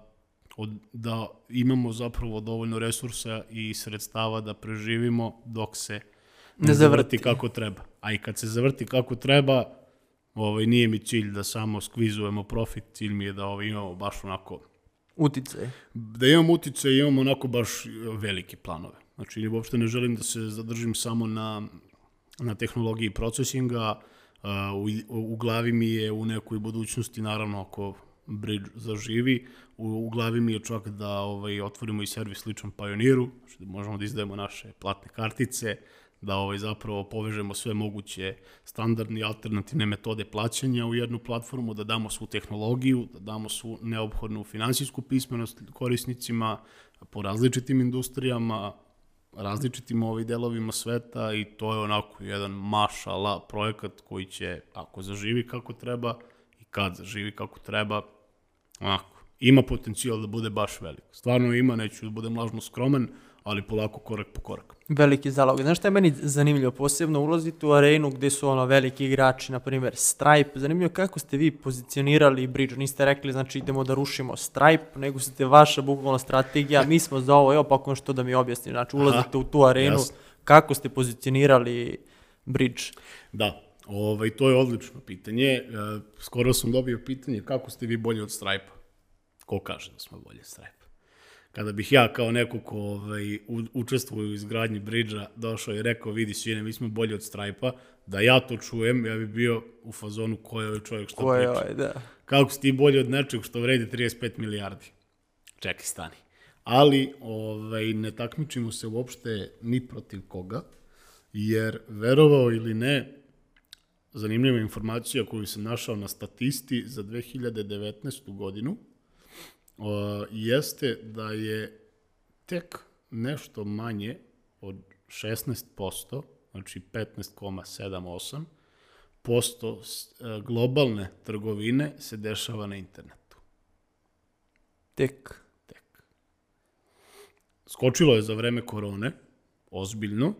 S2: da imamo zapravo dovoljno resursa i sredstava da preživimo dok se ne zavrti kako treba. A i kad se zavrti kako treba, nije mi cilj da samo skvizujemo profit, cilj mi je da imamo baš onako
S1: uticaj.
S2: Da imamo uticaj i imamo onako baš velike planove. Znači, uopšte ne želim da se zadržim samo na tehnologiji procesinga. U glavi mi je u nekoj budućnosti, naravno ako Bridge zaživi, u glavi mi je čak da otvorimo i servis sličan Pioneeru, znači da možemo da izdajemo naše platne kartice, da zapravo povežemo sve moguće standardne i alternativne metode plaćanja u jednu platformu, da damo svu tehnologiju, da damo svu neophodnu finansijsku pismenost korisnicima po različitim industrijama, različitim delovima sveta i to je onako jedan mašala projekat koji će, ako zaživi kako treba i kad zaživi kako treba, onako, ima potencijal da bude baš velik. Stvarno ima, neću da budem lažno skroman, ali polako, korak po korak.
S1: Veliki zalog. Znaš šta je meni zanimljivo? Posebno ulazite u arenu gde su veliki igrači, na primjer Stripe. Zanimljivo kako ste vi pozicionirali Bridge. Niste rekli, znači idemo da rušimo Stripe, nego ste vaša bukvalna strategija. Mi smo za ovo, pa ako što da mi objasni. Znači ulazite u tu arenu, jasno. Kako ste pozicionirali Bridge?
S2: Da, to je odlično pitanje. Skoro sam dobio pitanje kako ste vi bolji od Stripe-a. Ko kaže da smo bolji od Stripe-a? Kada bih ja kao neko ko učestvuje u izgradnji Bridge-a došao i rekao, vidi sine, mi smo bolji od Stripe-a, da ja to čujem, ja bih bio u fazonu ko je ovaj čovjek što priča.
S1: Da.
S2: Kako si ti bolji od nečeg što vredi 35 milijardi? Čekaj, stani. Ali ne takmičimo se uopšte ni protiv koga, jer verovao ili ne, zanimljiva informacija koju sam našao na Statisti za 2019. godinu, jeste da je tek nešto manje od 16%, znači 15,78% globalne trgovine se dešava na internetu.
S1: Tek.
S2: Skočilo je za vreme korone, ozbiljno,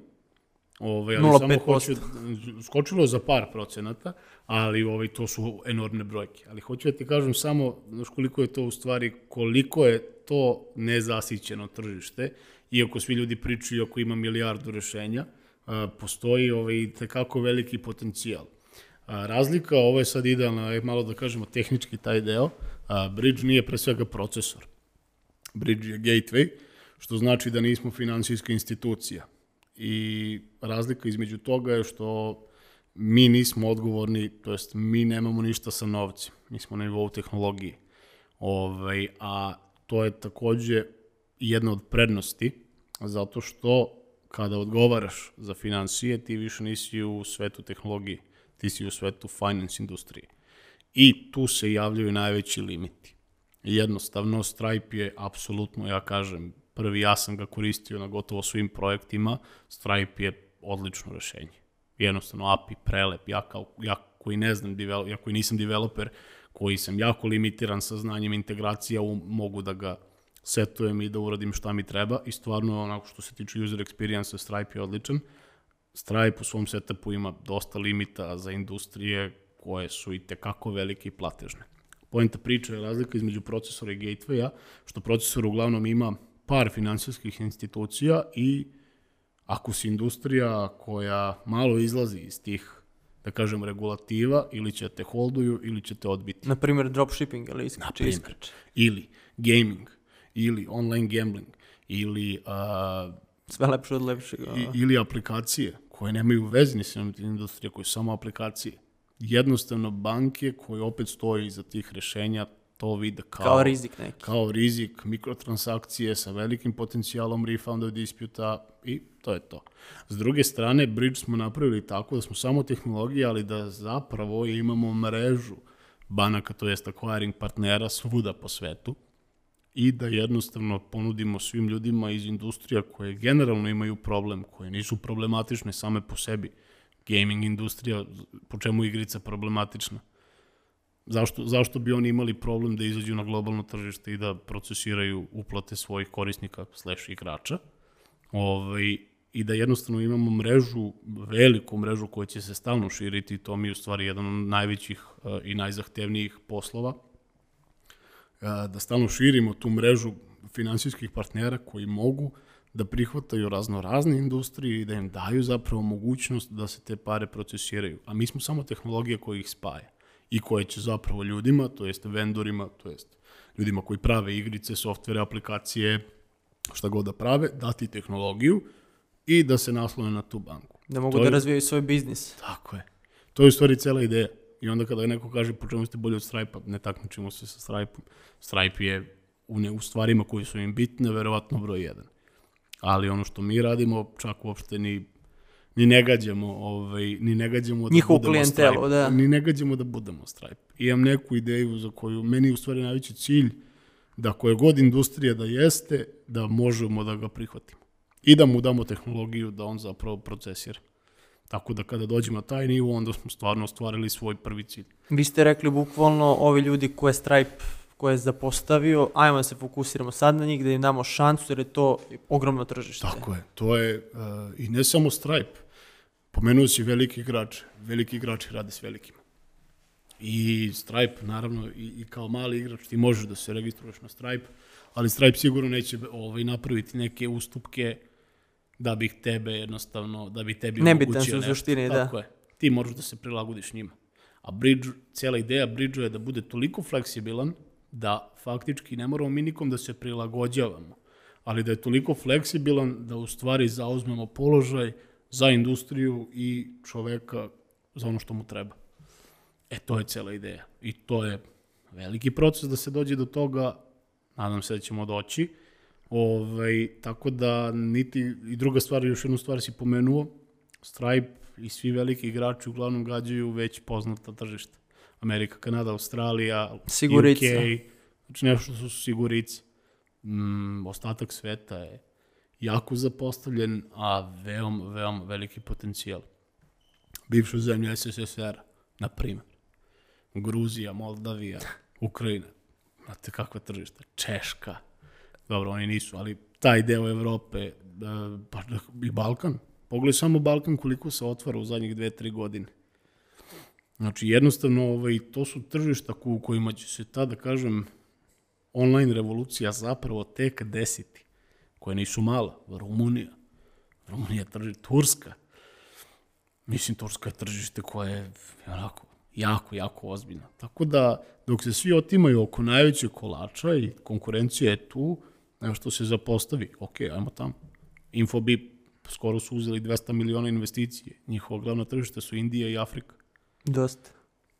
S1: 0,5%.
S2: Skočilo je za par procenata, ali to su enormne brojke. Ali hoću da ti kažem samo, znaš koliko je to u stvari, koliko je to nezasićeno tržište, iako svi ljudi pričaju, iako ima milijardu rešenja, postoji tekako veliki potencijal. Razlika, ovo je sad idealno, malo da kažemo tehnički taj deo, Bridge nije pre svega procesor. Bridge je gateway, što znači da nismo finansijska institucija. I razlika između toga je što mi nismo odgovorni, to jest mi nemamo ništa sa novcem, mi smo na nivou tehnologije. A to je takođe jedna od prednosti, zato što kada odgovaraš za finansije, ti više nisi u svetu tehnologije, ti si u svetu finance industrije. I tu se javljaju najveći limiti. Jednostavno, Stripe je apsolutno, ja kažem, prvi, ja sam ga koristio na gotovo svim projektima, Stripe je odlično rešenje. Jednostavno, API, prelep, ja koji nisam developer, koji sam jako limitiran sa znanjem integracija, mogu da ga setujem i da uradim šta mi treba i stvarno, onako što se tiče user experience, Stripe je odličan. Stripe u svom setupu ima dosta limita za industrije koje su i tekako velike i platežne. Poenta priče je razlika između procesora i gatewaya, što procesor uglavnom ima par finansijskih institucija i Ako si industrija koja malo izlazi iz tih, da kažem, regulativa, ili će te holduju, ili će te odbiti.
S1: Na primjer, dropshipping ili iskače.
S2: Ili gaming, ili online gambling, ili
S1: sve lepše od lepšeg.
S2: ili aplikacije koje nemaju veze ni sa industrije, koje su samo aplikacije. Jednostavno banke koje opet stoji iza tih rešenja to vide
S1: kao rizik neki.
S2: Kao rizik, mikrotransakcije sa velikim potencijalom refunda od disputa i to je to. S druge strane, Bridge smo napravili tako da smo samo tehnologija, ali da zapravo imamo mrežu banaka, to jest acquiring partnera svuda po svetu i da jednostavno ponudimo svim ljudima iz industrija koje generalno imaju problem, koje nisu problematične same po sebi. Gaming industrija, po čemu igrica problematična? Zašto bi oni imali problem da izađu na globalno tržište i da procesiraju uplate svojih korisnika / igrača? I da jednostavno imamo mrežu, veliku mrežu koja će se stalno širiti, to mi je u stvari jedan od najvećih i najzahtevnijih poslova. Da stalno širimo tu mrežu finansijskih partnera koji mogu da prihvataju razne industrije i da im daju zapravo mogućnost da se te pare procesiraju. A mi smo samo tehnologija koja ih spaja i koja će zapravo ljudima, to jest vendorima, to jest ljudima koji prave igrice, softvere, aplikacije, šta god da prave, dati tehnologiju i da se naslone na tu banku.
S1: Da mogu da razvijaju svoj biznis.
S2: Tako je. To je u stvari cela ideja. I onda kada neko kaže po čemu ste bolji od Stripe-a, ne takmičimo se sa Stripe-om. Stripe je u stvarima koji su im bitne, verovatno broj 1. Ali ono što mi radimo, čak uopšte ni ne gađamo
S1: njihovu klijentelu, da.
S2: Ni ne gađamo da budemo Stripe. I imam neku ideju za koju meni je u stvari najveći cilj da koje god industrija da jeste, da možemo da ga prihvatimo. I da mu damo tehnologiju da on zapravo procesira. Tako da kada dođemo na taj nivo, onda smo stvarno ostvarili svoj prvi cilj.
S1: Vi ste rekli bukvalno ovi ljudi koje Stripe koje je zapostavio, ajmo da se fokusiramo sad na njih, da im damo šansu jer je to ogromno tržište.
S2: Tako je. To je i ne samo Stripe. Pomenuo si veliki igrači. Veliki igrači rade s velikima. I Stripe, naravno, i kao mali igrač ti možeš da se registruješ na Stripe, ali Stripe sigurno neće napraviti neke ustupke da bi tebi omogućio
S1: nebitan su u suštini, da.
S2: Tako je. Ti možeš da se prilagodiš njima. A cijela ideja Bridge je da bude toliko fleksibilan da faktički ne moramo mi nikom da se prilagođavamo, ali da je toliko fleksibilan da u stvari zauzmemo položaj za industriju i čoveka za ono što mu treba. To je cijela ideja. I to je veliki proces da se dođe do toga, nadam se da ćemo doći. Tako da i druga stvar, još jednu stvar si pomenuo, Stripe i svi veliki igrači uglavnom gađaju već poznata tržišta. Amerika, Kanada, Australija,
S1: Sigurica.
S2: UK, znači nešto su sigurice. Ostatak sveta je jako zapostavljen, a veoma veliki potencijal. Bivšu zemlju SSSR, na primjer. Gruzija, Moldavija, Ukrajina. Znate kakva tržišta? Češka. Dobro, oni nisu, ali taj deo Evrope, pa i Balkan. Pogledaj samo Balkan koliko se otvara u zadnjih 2-3 godine. Znači, jednostavno, to su tržišta u kojima će se ta, da kažem, online revolucija zapravo tek desiti. Koje nisu mala. Rumunija je tržište. Turska. Mislim, Turska je tržište koje je onako jako ozbiljno. Tako da, dok se svi otimaju oko najvećeg kolača i konkurencija je tu, nešto se zapostavi. Ok, ajmo tamo. Infobip, skoro su uzeli 200 miliona investicije. Njihova glavna tržišta su Indija i Afrika.
S1: Dosta.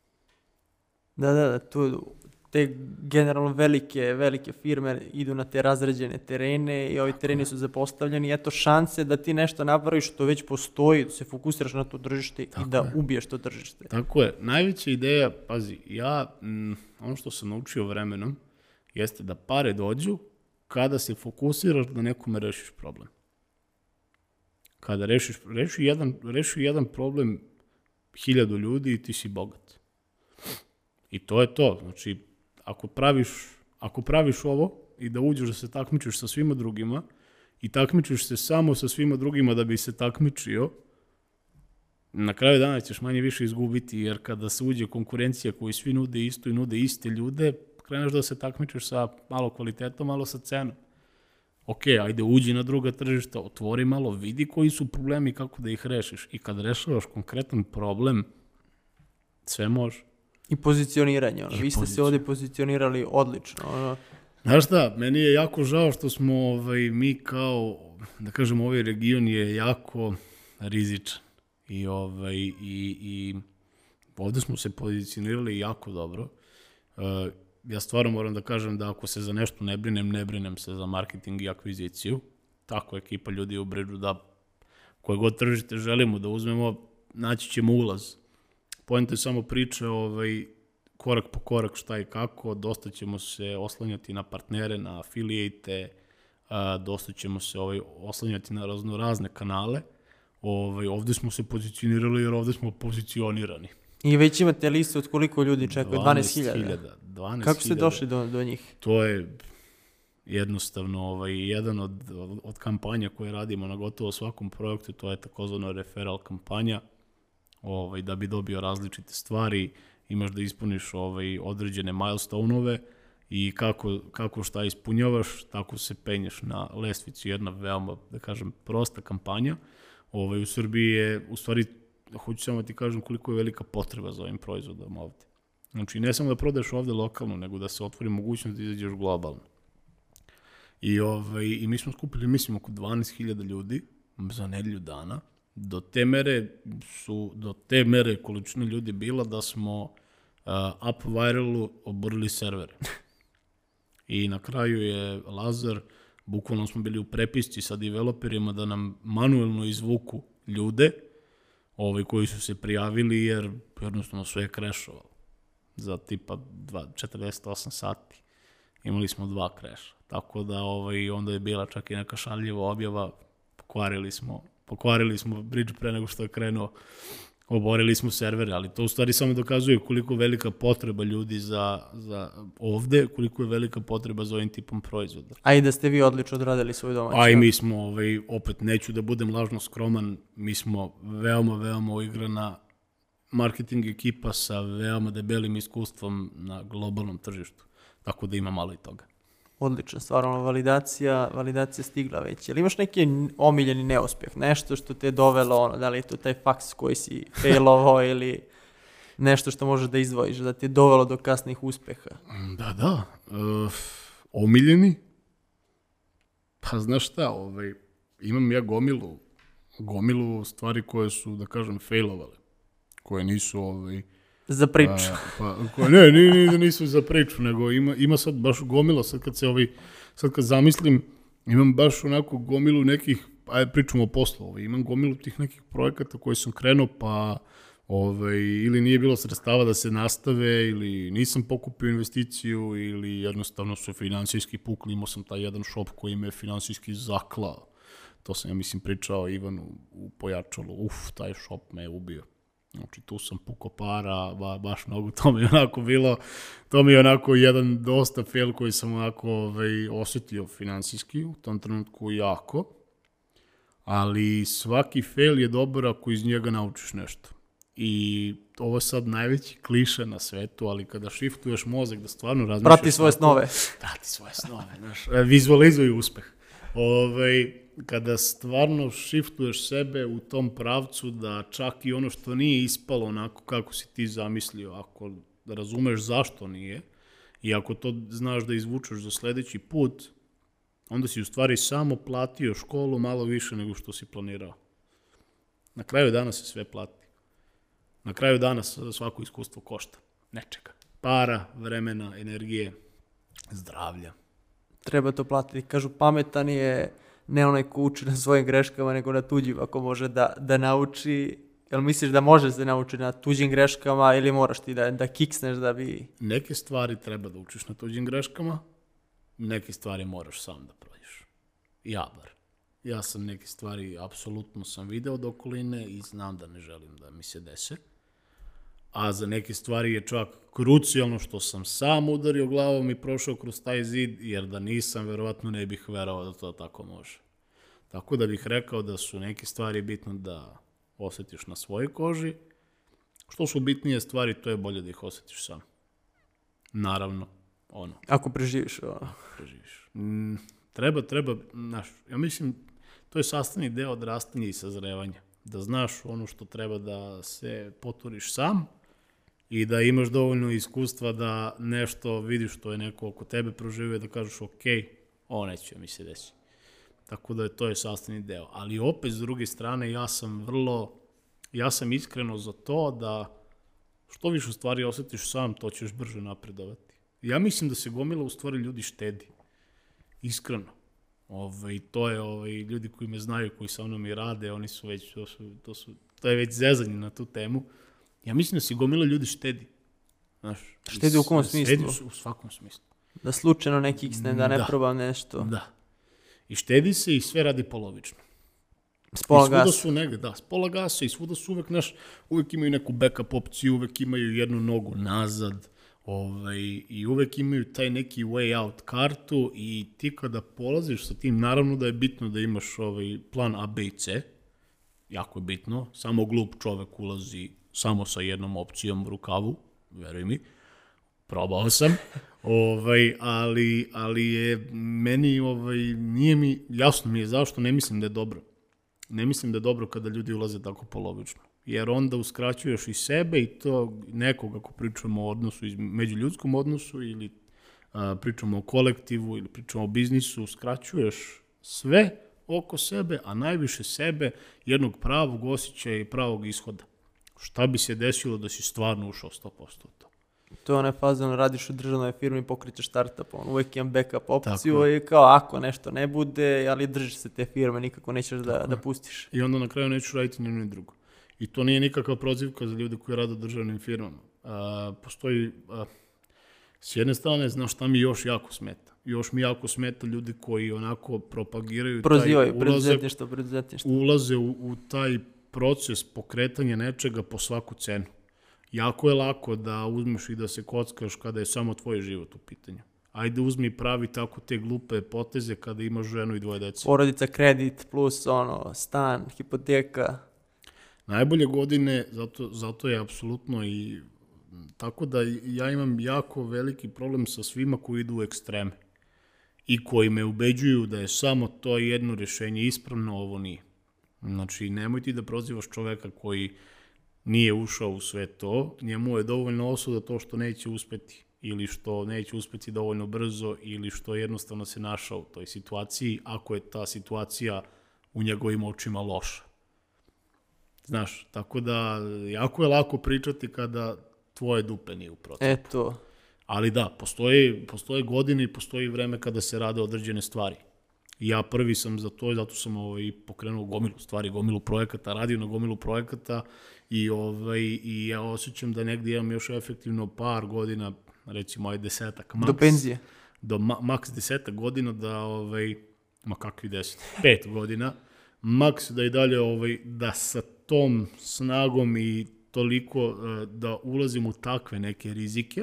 S1: Da, te generalno velike firme idu na te razređene terene i ovi tereni su zapostavljeni. Eto šanse da ti nešto napraviš što već postoji, da se fokusiraš na to tržište i da ubiješ to tržište.
S2: Tako je. Najveća ideja, pazi, ono što sam naučio vremenom, jeste da pare dođu kada se fokusiraš da nekome rešiš problem. Kada reši jedan problem 1000 ljudi i ti si bogat. I to je to. Znači, ako praviš ovo i da uđeš da se takmičiš sa svima drugima i takmičiš se samo sa svima drugima da bi se takmičio, na kraju dana ćeš manje više izgubiti, jer kada se uđe konkurencija koju svi nude isto i nude iste ljude, kreneš da se takmičiš sa malo kvalitetom, malo sa cenom. ok, ajde uđi na druga tržišta, otvori malo, vidi koji su problemi i kako da ih rešiš. I kad rešavaš konkretan problem, sve može.
S1: I pozicioniranje, vi ste se ovdje pozicionirali odlično.
S2: Znaš šta, meni je jako žao što smo mi kao, da kažem, ovaj region je jako rizičan. I ovdje smo se pozicionirali jako dobro. Ja stvarno moram da kažem da ako se za nešto ne brinem se za marketing i akviziciju. Tako ekipa ljudi u Bridgeu da koje god tržište želimo da uzmemo, naći ćemo ulaz. Poenta je samo priče korak po korak šta i kako, dosta ćemo se oslanjati na partnere, na afiliate, dosta ćemo se oslanjati na raznorazne kanale. Ovdje smo se pozicionirali jer ovdje smo pozicionirani.
S1: I već imate listu od koliko ljudi čekaju?
S2: 12.000.
S1: Kako ste došli do njih?
S2: To je jednostavno jedan od kampanja koje radimo na gotovo svakom projektu, to je takozvana referral kampanja, da bi dobio različite stvari, imaš da ispuniš određene milestone-ove i kako šta ispunjavaš, tako se penješ na lestvici. Jedna veoma, da kažem, prosta kampanja. U Srbiji je, u stvari, hoću samo ti kažem koliko je velika potreba za ovim proizvodom ovdje. Znači, ne samo da prodaješ ovdje lokalno, nego da se otvori mogućnost da izađeš globalno. I mi smo skupili, mislim, oko 12.000 ljudi za nedelju dana. Do te mere količina ljudi bila da smo up viralu oborili servere. I na kraju je Lazar, bukvalno smo bili u prepisci sa developerima da nam manuelno izvuku ljude koji su se prijavili jer jednostavno sve je crashovalo. Za tipa 48 sati imali smo 2 crasha. Tako da onda je bila čak i neka šaljiva objava, pokvarili smo Bridge pre nego što je krenuo, oborili smo servere, ali to u stvari samo dokazuje koliko velika potreba ljudi za ovde, koliko je velika potreba za ovim tipom proizvoda.
S1: A i da ste vi odlično odradili svoj domaći.
S2: A i mi smo, opet neću da budem lažno skroman, mi smo veoma, veoma uigrana marketing ekipa sa veoma debelim iskustvom na globalnom tržištu, tako da ima malo i toga.
S1: Odlično, stvarno, validacija stigla već. Jel imaš neki omiljeni neuspjeh, nešto što te je dovelo, da li je to taj faks koji si failovao ili nešto što možeš da izdvojiš, da ti je dovelo do kasnih uspjeha?
S2: Da. Omiljeni? Pa znaš šta, imam ja gomilu stvari koje su, da kažem, failovale, koje nisu
S1: za priču.
S2: Nisu za priču, nego ima sad baš gomila, sad kad zamislim, imam baš onako gomilu nekih, ajde pričamo o poslu, imam gomilu tih nekih projekata koji sam krenuo, pa ili nije bilo sredstava da se nastave, ili nisam pokupio investiciju, ili jednostavno su finansijski pukli, imao sam taj jedan shop koji me finansijski zaklao. To sam, ja mislim, pričao Ivanu u Pojačalu, taj shop me je ubio. Znači, tu sam pukao para, baš mnogo, to mi je onako jedan dosta fail koji sam onako osjetio finansijski u tom trenutku jako, ali svaki fail je dobar ako iz njega naučiš nešto. I ovo je sad najveći kliše na svetu, ali kada shiftuješ mozak da stvarno razmišljaš...
S1: Prati svoje snove,
S2: znaš, vizualizuj uspeh. Kada stvarno shiftuješ sebe u tom pravcu da čak i ono što nije ispalo onako kako si ti zamislio, ako razumeš zašto nije i ako to znaš da izvučeš za sljedeći put, onda si u stvari samo platio školu malo više nego što si planirao. Na kraju dana se sve plati. Na kraju dana svako iskustvo košta nečega. Para, vremena, energije, zdravlja.
S1: Treba to platiti. Kažu, pametan je ne onaj ko uči na svojim greškama, nego na tuđim, ako može da nauči. Jel misliš da može se nauči na tuđim greškama ili moraš ti da kiksneš da bi...
S2: Neke stvari treba da učiš na tuđim greškama, neke stvari moraš sam da prođeš. Ja bar. Ja sam neke stvari apsolutno sam video od okoline i znam da ne želim da mi se dese. A za neke stvari je čak krucijalno što sam sam udario glavom i prošao kroz taj zid, jer da nisam, verovatno ne bih verovao da to tako može. Tako da bih rekao da su neke stvari bitno da osjetiš na svojoj koži. Što su bitnije stvari, to je bolje da ih osjetiš sam. Naravno,
S1: Ako preživiš.
S2: Treba, znaš, ja mislim, to je sastavni deo odrastanja i sazrevanja. Da znaš ono što treba da se poturiš sam i da imaš dovoljno iskustva da nešto vidiš što je neko oko tebe proživio, da kažeš ok, ovo neće mi se desi. Tako da to je sastavni deo. Ali opet, s druge strane, ja sam iskreno za to da što više u stvari osjetiš sam, to ćeš brže napredovati. Ja mislim da se gomila u stvari ljudi štedi. Iskreno. To je ljudi koji me znaju, koji sa mnom i rade, oni su već, to je već zezanje na tu temu. Ja mislim da se gomila ljudi štedi. Znaš,
S1: štedi u kom smislu?
S2: U svakom smislu.
S1: Da slučajno neki iksne, da ne probam nešto.
S2: Da. I štedi se i sve radi polovično.
S1: S pola gasa.
S2: I svuda su negde, s pola gasa i svuda su uvek imaju neku backup opciju, uvek imaju jednu nogu nazad, i uvek imaju taj neki way out kartu i ti kada polaziš sa tim, naravno da je bitno da imaš plan A, B i C, jako je bitno, samo glup čovek ulazi samo sa jednom opcijom u rukavu, veruj mi, probao sam, ali je meni, nije mi, jasno mi je zašto, ne mislim da je dobro. Ne mislim da je dobro kada ljudi ulaze tako polovično. Jer onda uskraćuješ i sebe i to nekog, ako pričamo o odnosu, međuljudskom odnosu ili pričamo o kolektivu ili pričamo o biznisu, uskraćuješ sve oko sebe, a najviše sebe, jednog pravog osjećaja i pravog ishoda. Šta bi se desilo da si stvarno ušao 100% u to?
S1: To je onaj fazon, radiš u državnoj firmi, pokrećeš startup, uvijek imam backup opciju i kao ako nešto ne bude, ali držiš se te firme, nikako nećeš da pustiš.
S2: I onda na kraju nećeš raditi ni drugo. I to nije nikakva prozivka za ljude koji rade u državnim firmama. Postoji, s jedne strane, znaš šta mi još jako smeta. Još mi jako smeta ljudi koji onako propagiraju ulaze u taj proces pokretanja nečega po svaku cenu. Jako je lako da uzmeš i da se kockaš kada je samo tvoj život u pitanju. Ajde uzmi pravi tako te glupe poteze kada imaš ženu i 2 dece.
S1: Porodica, kredit, plus stan, hipoteka.
S2: Najbolje godine, zato je apsolutno i tako da ja imam jako veliki problem sa svima koji idu u ekstreme i koji me ubeđuju da je samo to jedno rješenje ispravno, ovo nije. Znači, nemoj ti da prozivaš čoveka koji nije ušao u sve to, njemu je dovoljno osuda to što neće uspeti ili što neće uspeti dovoljno brzo ili što jednostavno se našao u toj situaciji, ako je ta situacija u njegovim očima loša. Znaš, tako da jako je lako pričati kada tvoje dupe nije u procepu.
S1: Eto.
S2: Ali da, postoje godine i postoji vreme kada se rade određene stvari. Ja prvi sam za to i zato sam pokrenuo gomilu projekata, radio na gomilu projekata i ja osjećam da negdje imam još efektivno par godina, recimo 10 maks.
S1: Do penzije.
S2: Maks 10 godina da, ma kakvi 10, 5 godina, maks da i dalje da sa tom snagom i toliko da ulazim u takve neke rizike,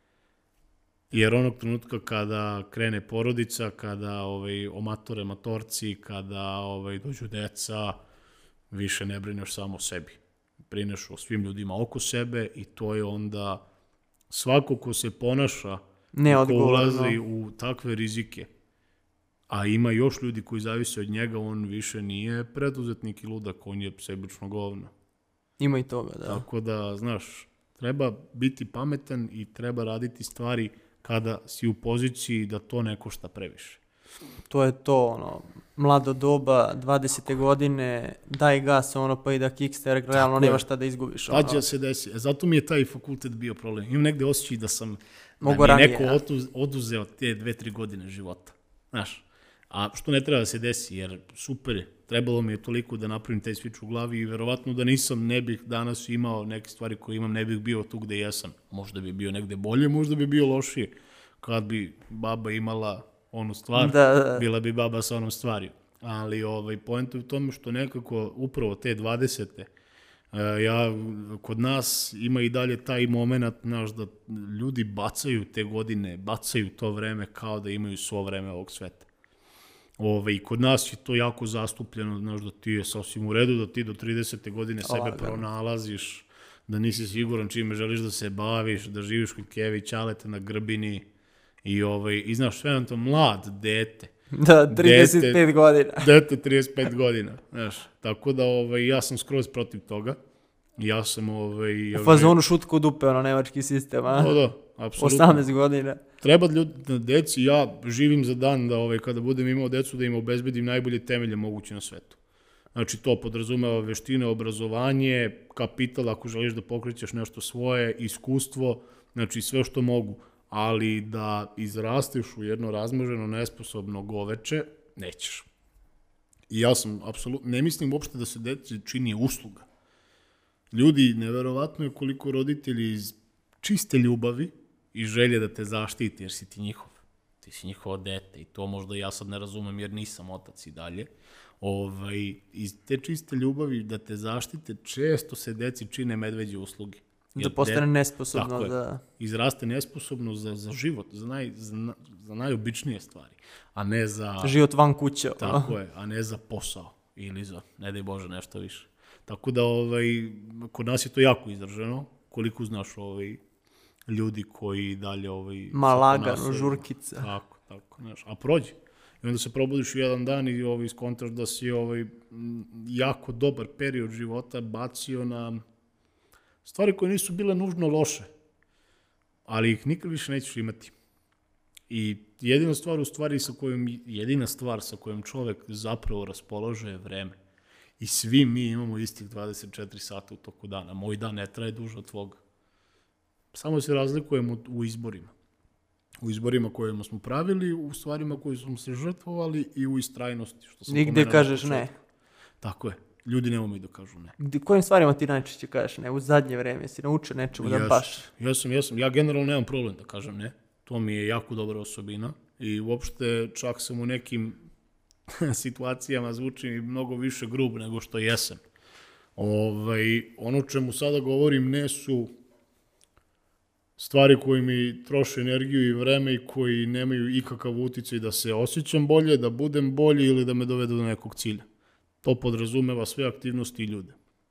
S2: jer onog trenutka kada krene porodica, kada omatore matorci, kada dođu deca, više ne brineš samo o sebi. Brineš o svim ljudima oko sebe i to je onda svako ko se ponaša, ko ulazi u takve rizike, a ima još ljudi koji zavise od njega, on više nije preduzetnik i ludak, on je sebično govno.
S1: Ima i toga, da.
S2: Tako da, znaš, treba biti pametan i treba raditi stvari kada si u poziciji da to ne košta previše.
S1: To je to, mlado doba, 20. godine, daj gas, pa i da kikster, realno nema šta da izgubiš.
S2: Tađa se desi. Zato mi je taj fakultet bio problem. Imam negde osjećaj da sam, da mi je neko oduzeo te 2-3 godine života. Znaš, a što ne treba da se desi, jer super je. Trebalo mi je toliko da napravim taj switch u glavi i verovatno da ne bih danas imao neke stvari koje imam, ne bih bio tu gde jesam. Možda bi bio negde bolje, možda bi bio lošije. Kad bi baba imala onu stvar, bila bi baba sa onom stvari. Ali poenta je u tome što nekako upravo te 20. Kod nas ima i dalje taj moment, znaš, da ljudi bacaju te godine, bacaju to vreme kao da imaju svo vreme ovog sveta. I kod nas je to jako zastupljeno, znaš, da ti je sasvim u redu, da ti do 30. godine sebe pronalaziš, da nisi siguran čime želiš da se baviš, da živiš kod Kevi, Ćaleta na Grbini i znaš, sve to mlad dete.
S1: Da, 35 godina.
S2: Dete 35 godina, znaš. Tako da ja sam skroz protiv toga. Ja sam
S1: U fazonu šutku u dupe, nemački sistem, a?
S2: Da, apsolutno.
S1: 18 godina.
S2: Treba deci, ja živim za dan da kada budem imao decu da im obezbedim najbolje temelje moguće na svetu. Znači to podrazumeva veštine, obrazovanje, kapital ako želiš da pokrećeš nešto svoje, iskustvo, znači sve što mogu, ali da izrasteš u jedno razmaženo, nesposobno goveče, nećeš. I ja sam apsolutno, ne mislim uopšte da se deci čini usluga. Ljudi, neverovatno je koliko roditelji iz čiste ljubavi i želje da te zaštiti, jer si ti njihov. Ti si njihovo dete i to možda ja sad ne razumem jer nisam otac i dalje. Iz te čiste ljubavi da te zaštite, često se deci čine medveđe usluge.
S1: Da postane nesposobno.
S2: Izraste nesposobno za život, za najobičnije stvari, a ne za...
S1: Život van kuće.
S2: Tako je, a ne za posao ili za, ne daj Bože, nešto više. Tako da, kod nas je to jako izraženo, koliko znaš ljudi koji dalje...
S1: Malagano, žurkica.
S2: Tako, znaš, a prođe. I onda se probudiš u jedan dan i iskontraš da si jako dobar period života bacio na stvari koje nisu bile nužno loše, ali ih nikad više nećeš imati. I jedina stvar sa kojom čovek zapravo raspolaže je vreme. I svi mi imamo istih 24 sata u toku dana. Moj dan ne traje duže od tvoga. Samo se razlikujemo u izborima. U izborima kojima smo pravili, u stvarima koje smo se žrtvovali i u istrajnosti.
S1: Nigde kažeš ne.
S2: Tako je. Ljudi ne umeju da kažu ne.
S1: Kojim stvarima ti najčešće kažeš ne? U zadnje vreme si naučio nečemu da baš...
S2: Jesam. Ja generalno nemam problem da kažem ne. To mi je jako dobra osobina. I uopšte čak sam u nekim situacijama zvučim i mnogo više grub nego što jesam. Ono čemu sada govorim ne su stvari koje mi troše energiju i vreme i koji nemaju ikakav uticaj da se osjećam bolje, da budem bolji ili da me dovedu do nekog cilja. To podrazumeva sve aktivnosti i ljude.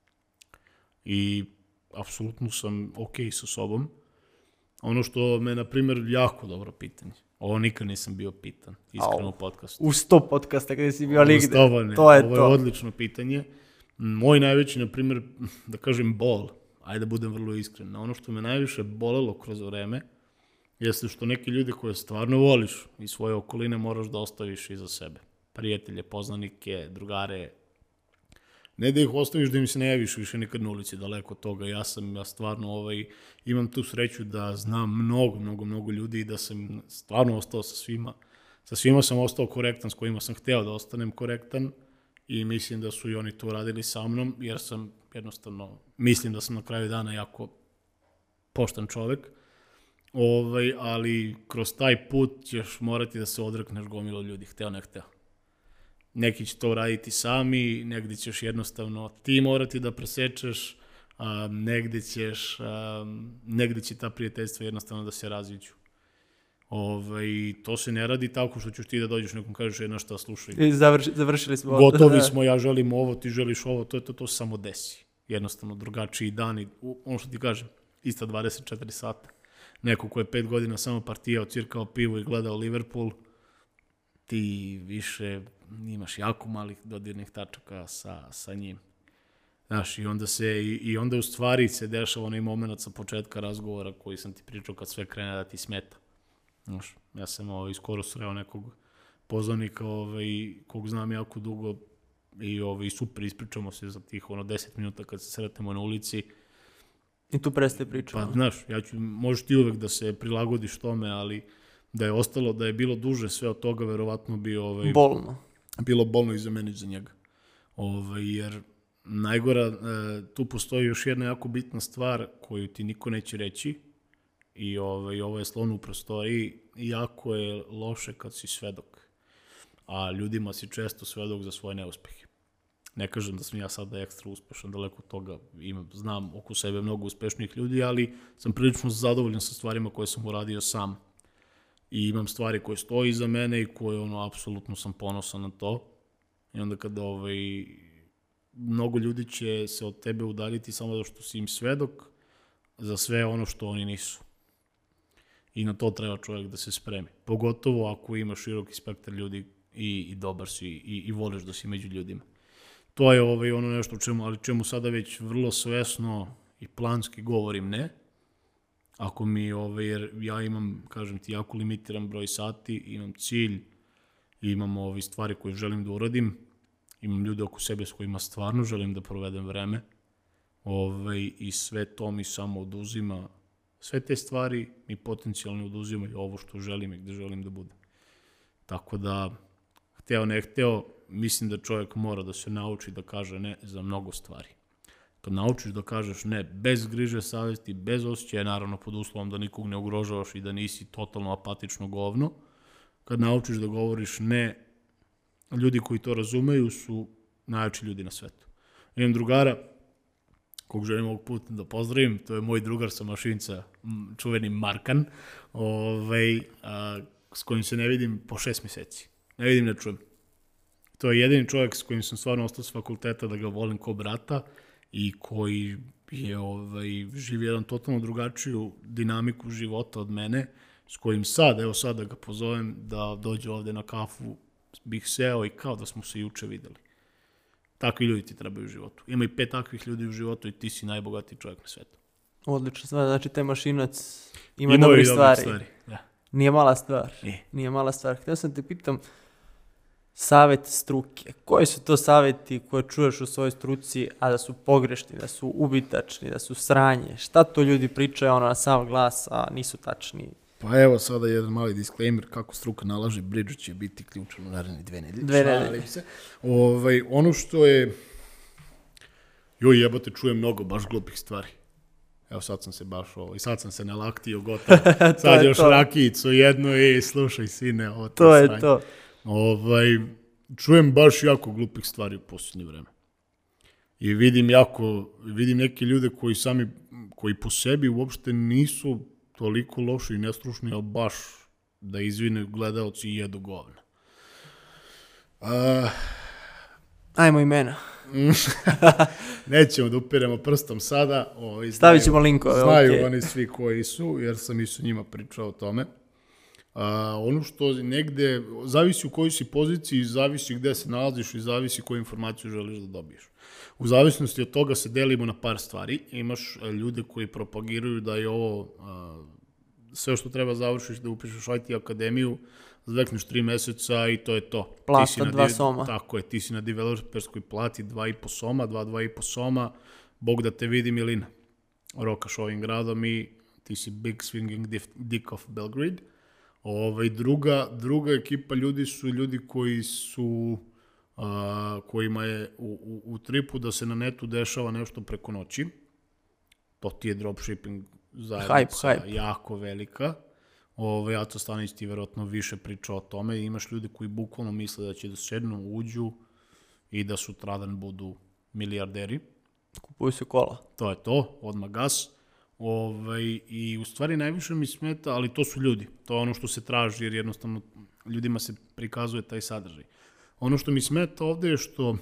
S2: I apsolutno sam okej sa sobom. Ono što me, na primjer, jako dobro pitanje. Ovo nikad nisam bio pitan, iskreno u podcastu.
S1: U 100 podcasta kada si bio nigde.
S2: Ovo je odlično pitanje. Moj najveći, na primjer, da kažem bol, ajde da budem vrlo iskren, ono što me najviše bolelo kroz vreme, jeste što neki ljudi koje stvarno voliš i svoje okoline moraš da ostaviš iza sebe. Prijatelje, poznanike, drugare. Ne da ih ostaviš da im se ne javiš više nikad na ulici, daleko od toga. Ja stvarno imam tu sreću da znam mnogo ljudi i da sam stvarno ostao sa svima. Sa svima sam ostao korektan, s kojima sam hteo da ostanem korektan i mislim da su i oni to radili sa mnom, jer sam jednostavno, mislim da sam na kraju dana jako pošten čovek. Ali kroz taj put ćeš morati da se odrekneš gomilo ljudi, hteo ne hteo. Neki će to raditi sami, negdje ćeš jednostavno ti morati da presečeš, negdje će ta prijateljstva jednostavno da se raziđu. To se ne radi tako što ćeš ti da dođeš nekom kažeš jedna šta slušaj.
S1: I završili smo.
S2: Gotovi smo, ja želim ovo, ti želiš ovo, to se samo desi. Jednostavno drugačiji dan, ono što ti kažem, ista 24 sata. Neko ko je 5 godina samo partijao, cirkao pivo i gledao Liverpool, ti više imaš jako malih dodirnih tačaka sa njim. Znaš, i onda u stvari se dešava onaj moment sa početka razgovora koji sam ti pričao kad sve krene da ti smeta. Znaš, ja sam skoro sreo nekog poznanika kog znam jako dugo i super ispričamo se za tih 10 minuta kad se sretemo na ulici.
S1: I tu prestaje priča.
S2: Pa znaš, možeš ti uvek da se prilagodiš tome, ali da je ostalo, da je bilo duže sve od toga, verovatno bi
S1: bolno.
S2: Bilo bolno i za mene i za njega. Jer najgora, tu postoji još jedna jako bitna stvar koju ti niko neće reći i ovo je slon u prostoriji, jako je loše kad si svedok, a ljudima si često svedok za svoje neuspehe. Ne kažem da sam ja sada ekstra uspešan, daleko od toga, znam oko sebe mnogo uspešnih ljudi, ali sam prilično zadovoljan sa stvarima koje sam uradio sam. I imam stvari koje stoji iza mene i koje, apsolutno sam ponosan na to. I onda kada mnogo ljudi će se od tebe udaljiti samo zato što si im svedok za sve ono što oni nisu. I na to treba čovjek da se spremi. Pogotovo ako ima široki spektar ljudi i dobar si i voliš da si među ljudima. To je ono nešto čemu sada već vrlo svesno i planski govorim ne. Ako mi, jer ja imam, kažem ti, jako limitiran broj sati, imam cilj, imam stvari koje želim da uradim, imam ljude oko sebe s kojima stvarno želim da provedem vreme, i sve to mi samo oduzima, sve te stvari mi potencijalno oduzimaju ovo što želim i gde želim da budem. Tako da, hteo ne hteo, mislim da čovjek mora da se nauči da kaže ne za mnogo stvari. Kad naučiš da kažeš ne bez griže savesti, bez osjećaja, naravno pod uslovom da nikog ne ugrožavaš i da nisi totalno apatično govno, kad naučiš da govoriš ne, ljudi koji to razumeju su najjači ljudi na svetu. Imam drugara, kog želim ovog puta da pozdravim, to je moj drugar sa Mašinca, čuveni Markan, s kojim se ne vidim po 6 mjeseci. Ne vidim, ne čujem. To je jedini čovjek s kojim sam stvarno ostao s fakulteta da ga volim ko brata i koji je živi jedan totalno drugačiju dinamiku života od mene, s kojim sad da ga pozovem da dođe ovde na kafu, bih seo i kao da smo se juče videli. Takvi ljudi ti trebaju u životu. Ima i 5 takvih ljudi u životu i ti si najbogatiji čovjek na svetu.
S1: Odlično stvar, znači taj Mašinac ima dobrih stvari.
S2: Ja.
S1: Nije mala stvar. Nije mala stvar. Htio sam te pitam, savjet struke. Koji su to savjeti koje čuješ u svojoj struci, a da su pogrešni, da su ubitačni, da su sranje? Šta to ljudi pričaju na sav glas, a nisu tačni?
S2: Pa evo sada jedan mali disclaimer, kako struka nalaže, Bridge će biti ključan u naredne 2 nedelje.
S1: 2 nedelje.
S2: Ono što je... Joj, jebote, čujem mnogo baš glupih stvari. Evo sad sam se baš sad sam se nalaktio gotovo. Sad još rakijicu jednu i slušaj sine, ovo
S1: to je to.
S2: Čujem baš jako glupih stvari u posljednje vreme. I vidim neke ljude koji po sebi uopšte nisu toliko loši i nestručni, ali baš da izvine gledaoci i jedu govna.
S1: Ajmo imena.
S2: Nećemo da upiremo prstom sada.
S1: Stavit ćemo linkove.
S2: Znaju oni svi koji su, jer sam i sa njima pričao o tome. Ono što negde, zavisi u kojoj si poziciji, zavisi gde se nalaziš i zavisi koju informaciju želiš da dobiješ. U zavisnosti od toga se delimo na par stvari. Imaš ljude koji propagiraju da je ovo sve što treba završiš, da upišeš IT akademiju, zvekneš 3 meseca i to je to.
S1: Plata 2 soma.
S2: Tako je, ti si na developerskoj plati 2,5 soma, 2,5 soma, Bog da te vidi milina. Rokaš ovim gradom i ti si big swinging dick of Belgrade. Druga ekipa ljudi su ljudi koji su kojima je u tripu da se na netu dešava nešto preko noći. To ti je dropshipping zajednica jako velika. Aco Stanić ti verovatno više priča o tome. Imaš ljudi koji bukvalno misle da će da sednu, uđu i da sutradan budu milijarderi.
S1: Kupuju se kola.
S2: To je to, odmah gas. I u stvari najviše mi smeta, ali to su ljudi. To je ono što se traži, jer jednostavno ljudima se prikazuje taj sadržaj. Ono što mi smeta ovde je što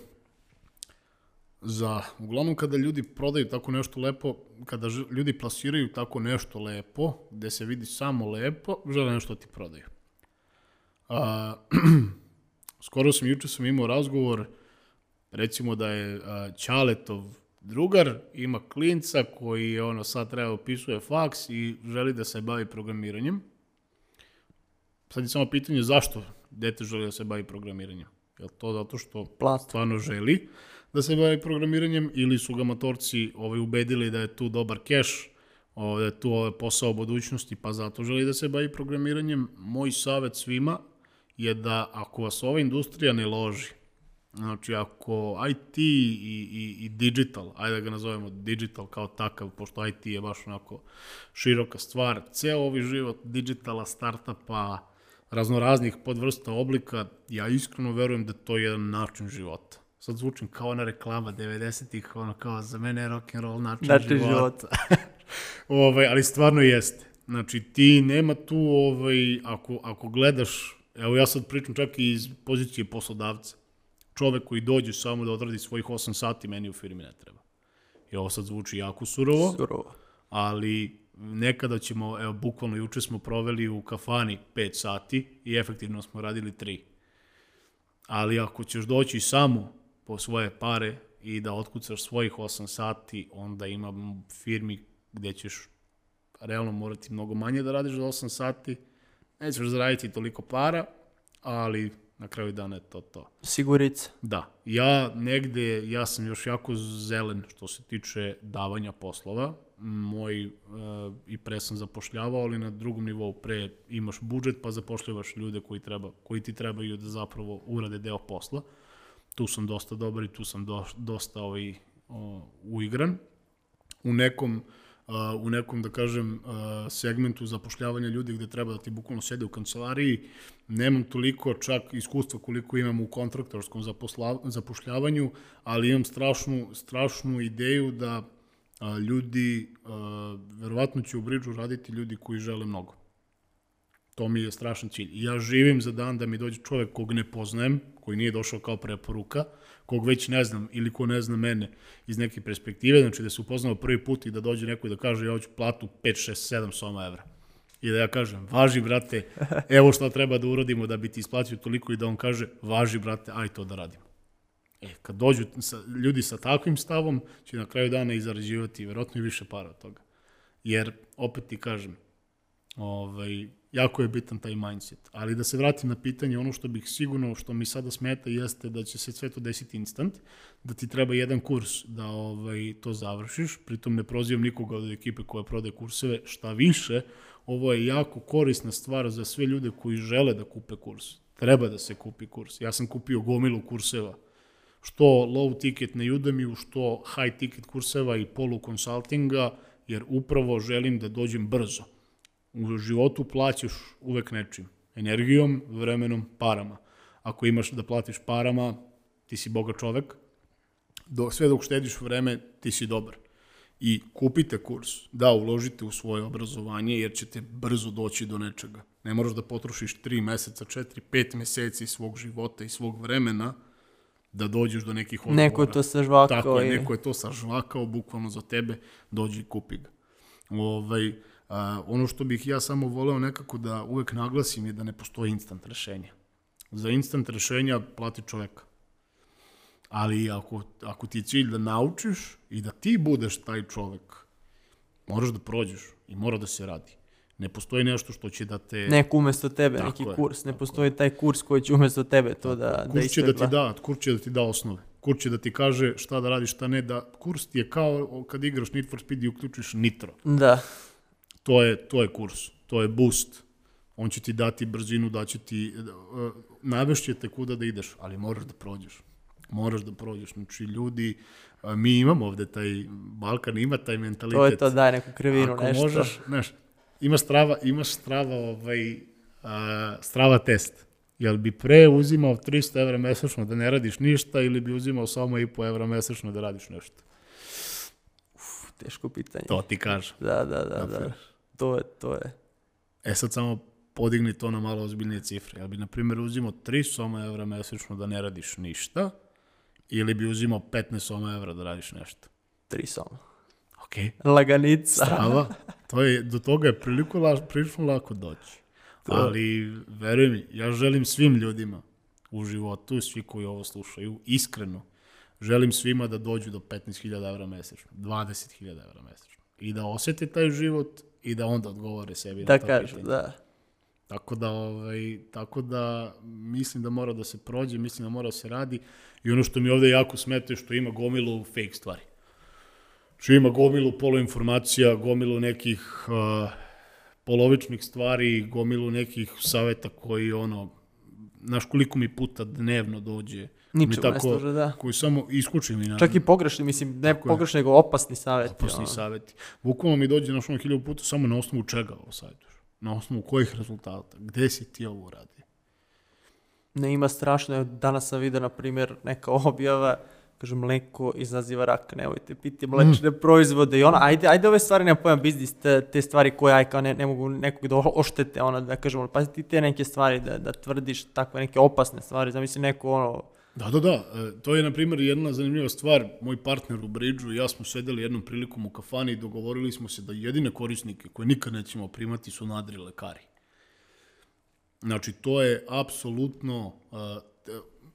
S2: uglavnom kada ljudi prodaju tako nešto lepo, kada ljudi plasiraju tako nešto lepo, gde se vidi samo lepo, žele nešto ti prodaju. Juče sam imao razgovor, recimo da je Ćaletov drugar, ima klinca koji je sad treba upisuje faks i želi da se bavi programiranjem. Sad je samo pitanje zašto dete želi da se bavi programiranjem. Je li to zato što stvarno želi da se bavi programiranjem ili su ga matorci ubedili da je tu dobar keš, da je tu posao budućnosti pa zato želi da se bavi programiranjem? Moj savjet svima je da ako vas ova industrija ne loži, znači ako IT i digital, ajde da ga nazovemo digital kao takav, pošto IT je baš onako široka stvar, ceo ovaj život digitala, startupa, raznoraznih podvrsta oblika, ja iskreno verujem da to je jedan način života. Sad zvučim kao ona reklama 90-ih, kao za mene je rock'n'roll način života. Ali stvarno jeste. Znači ti nema tu, ako gledaš, evo ja sad pričam čak i iz pozicije poslodavca, čovek koji dođe samo da odradi svojih 8 sati, meni u firmi ne treba. I ovo sad zvuči jako surovo. Ali nekada ćemo, evo bukvalno juče smo proveli u kafani 5 sati i efektivno smo radili 3. Ali ako ćeš doći samo po svoje pare i da otkucaš svojih 8 sati, onda ima firmi gdje ćeš realno morati mnogo manje da radiš za 8 sati, nećeš zaraditi toliko para, ali na kraju dana je to.
S1: Sigurica.
S2: Da. Ja sam još jako zelen što se tiče davanja poslova. I pre sam zapošljavao, ali na drugom nivou. Pre imaš budžet pa zapošljavaš ljude koji ti trebaju da zapravo urade deo posla. Tu sam dosta dobar i tu sam dosta uigran. U nekom, da kažem, segmentu zapošljavanja ljudi gde treba da ti bukvalno sede u kancelariji, nemam toliko čak iskustva koliko imam u kontraktorskom zapošljavanju, ali imam strašnu ideju da ljudi, verovatno će u Bridgeu raditi ljudi koji žele mnogo. To mi je strašan cilj. Ja živim za dan da mi dođe čovek kog ne poznajem, koji nije došao kao preporuka, kog već ne znam ili ko ne zna mene iz neke perspektive, znači da se upoznao prvi put i da dođe neko i da kaže ja hoću platu 5, 6, 7 soma evra. I da ja kažem, važi brate, evo šta treba da uradimo da bi ti isplatio toliko i da on kaže, važi brate, aj to da radimo. Kad dođu ljudi sa takvim stavom, će na kraju dana i zarađivati verovatno i više para od toga. Jer, opet ti kažem, jako je bitan taj mindset. Ali da se vratim na pitanje, ono što bih sigurno, što mi sada smeta jeste da će se sve to desiti instant, da ti treba jedan kurs da to završiš, pritom ne prozivam nikoga od ekipe koja prode kurseve, šta više, ovo je jako korisna stvar za sve ljude koji žele da kupe kurs. Treba da se kupi kurs. Ja sam kupio gomilu kurseva, što low ticket na Udemy-u, što high ticket kurseva i polu konsultinga, jer upravo želim da dođem brzo. U životu plaćaš uvek nečim. Energijom, vremenom, parama. Ako imaš da platiš parama, ti si bogat čovek. Sve dok štediš vreme, ti si dobar. I kupite kurs. Da, uložite u svoje obrazovanje, jer ćete brzo doći do nečega. Ne moraš da potrošiš 3 meseca, 4, 5 meseci svog života i svog vremena da dođeš do nekih odgovora.
S1: Neko je to sažvakao.
S2: Tako je, neko je to sažvakao bukvalno za tebe, dođi i kupi ga. Ono što bih ja samo voleo nekako da uvek naglasim je da ne postoji instant rešenja. Za instant rešenja plati čoveka. Ali ako ti je cilj da naučiš i da ti budeš taj čovek, moraš da prođeš i mora da se radi. Ne postoji nešto što će da te...
S1: Neko umesto tebe, neki kurs. Ne postoji taj kurs koji će umesto tebe to da istegla.
S2: Kurs će da ti da osnove. Kurs će da ti kaže šta da radiš, šta ne. Kurs ti je kao kad igraš Need for Speed i uključiš nitro.
S1: Da.
S2: To je kurs, to je boost. On će ti dati brzinu, navešće te kuda da ideš, ali moraš da prođeš. Znači, ljudi, mi imamo ovde Balkan ima taj mentalitet.
S1: To daje neku krivinu,
S2: ako nešto. Ako možeš, imaš Strava test. Jel bi pre uzimao 300 evra mesečno da ne radiš ništa ili bi uzimao samo 1,5 evra mesečno da radiš nešto?
S1: Teško pitanje.
S2: To ti kaže.
S1: Da. To je.
S2: Sad samo podigni to na malo ozbiljnije cifre. Jel bi, na primjer, uzimao 300 evra mesečno da ne radiš ništa ili bi uzimao 15 evra da radiš nešto?
S1: 300.
S2: Ok.
S1: Laganica.
S2: Strava. Do toga je prilično lako doći. Ali, veruj mi, ja želim svim ljudima u životu, svi koji ovo slušaju, iskreno, želim svima da dođu do 15.000 evra mesečno, 20.000 evra mesečno. I da osjete taj život i da onda odgovore sebi na to pitanje.
S1: Da.
S2: Tako da mislim da mora da se prođe, mislim da mora da se radi. I ono što mi ovde jako smeta je što ima gomilu fake stvari. Što ima gomilu poluinformacija, gomilu nekih polovičnih stvari, gomilu nekih saveta koji znaš koliko mi puta dnevno dođe.
S1: Ničemu ne služe, da.
S2: Koji samo iskučim i
S1: čak i pogrešni, mislim, ne pogrešni, nego opasni savjeti.
S2: Opasni savjeti. Bukvalno mi dođe na 1000 puta samo na osnovu čega ovo savjetuješ. Na osnovu kojih rezultata. Gde si ti ovo uradio?
S1: Ne, ima strašno. Danas sam vidio, na primjer, neka objava, kaže, mleko izaziva rak, nemojte piti mlečne proizvode i ajde ove stvari, nema pojam biznis, te stvari koje kao ne mogu nekog da oštete, da kažemo, pa ti te neke stvari da tvrdiš, takve neke opasne stvari, zamisli neko
S2: Da. To je, na primjer, jedna zanimljiva stvar. Moj partner u Bridgeu i ja smo sedeli jednom prilikom u kafani i dogovorili smo se da jedine korisnike koje nikad nećemo primati su nadri lekari. Znači, to je apsolutno...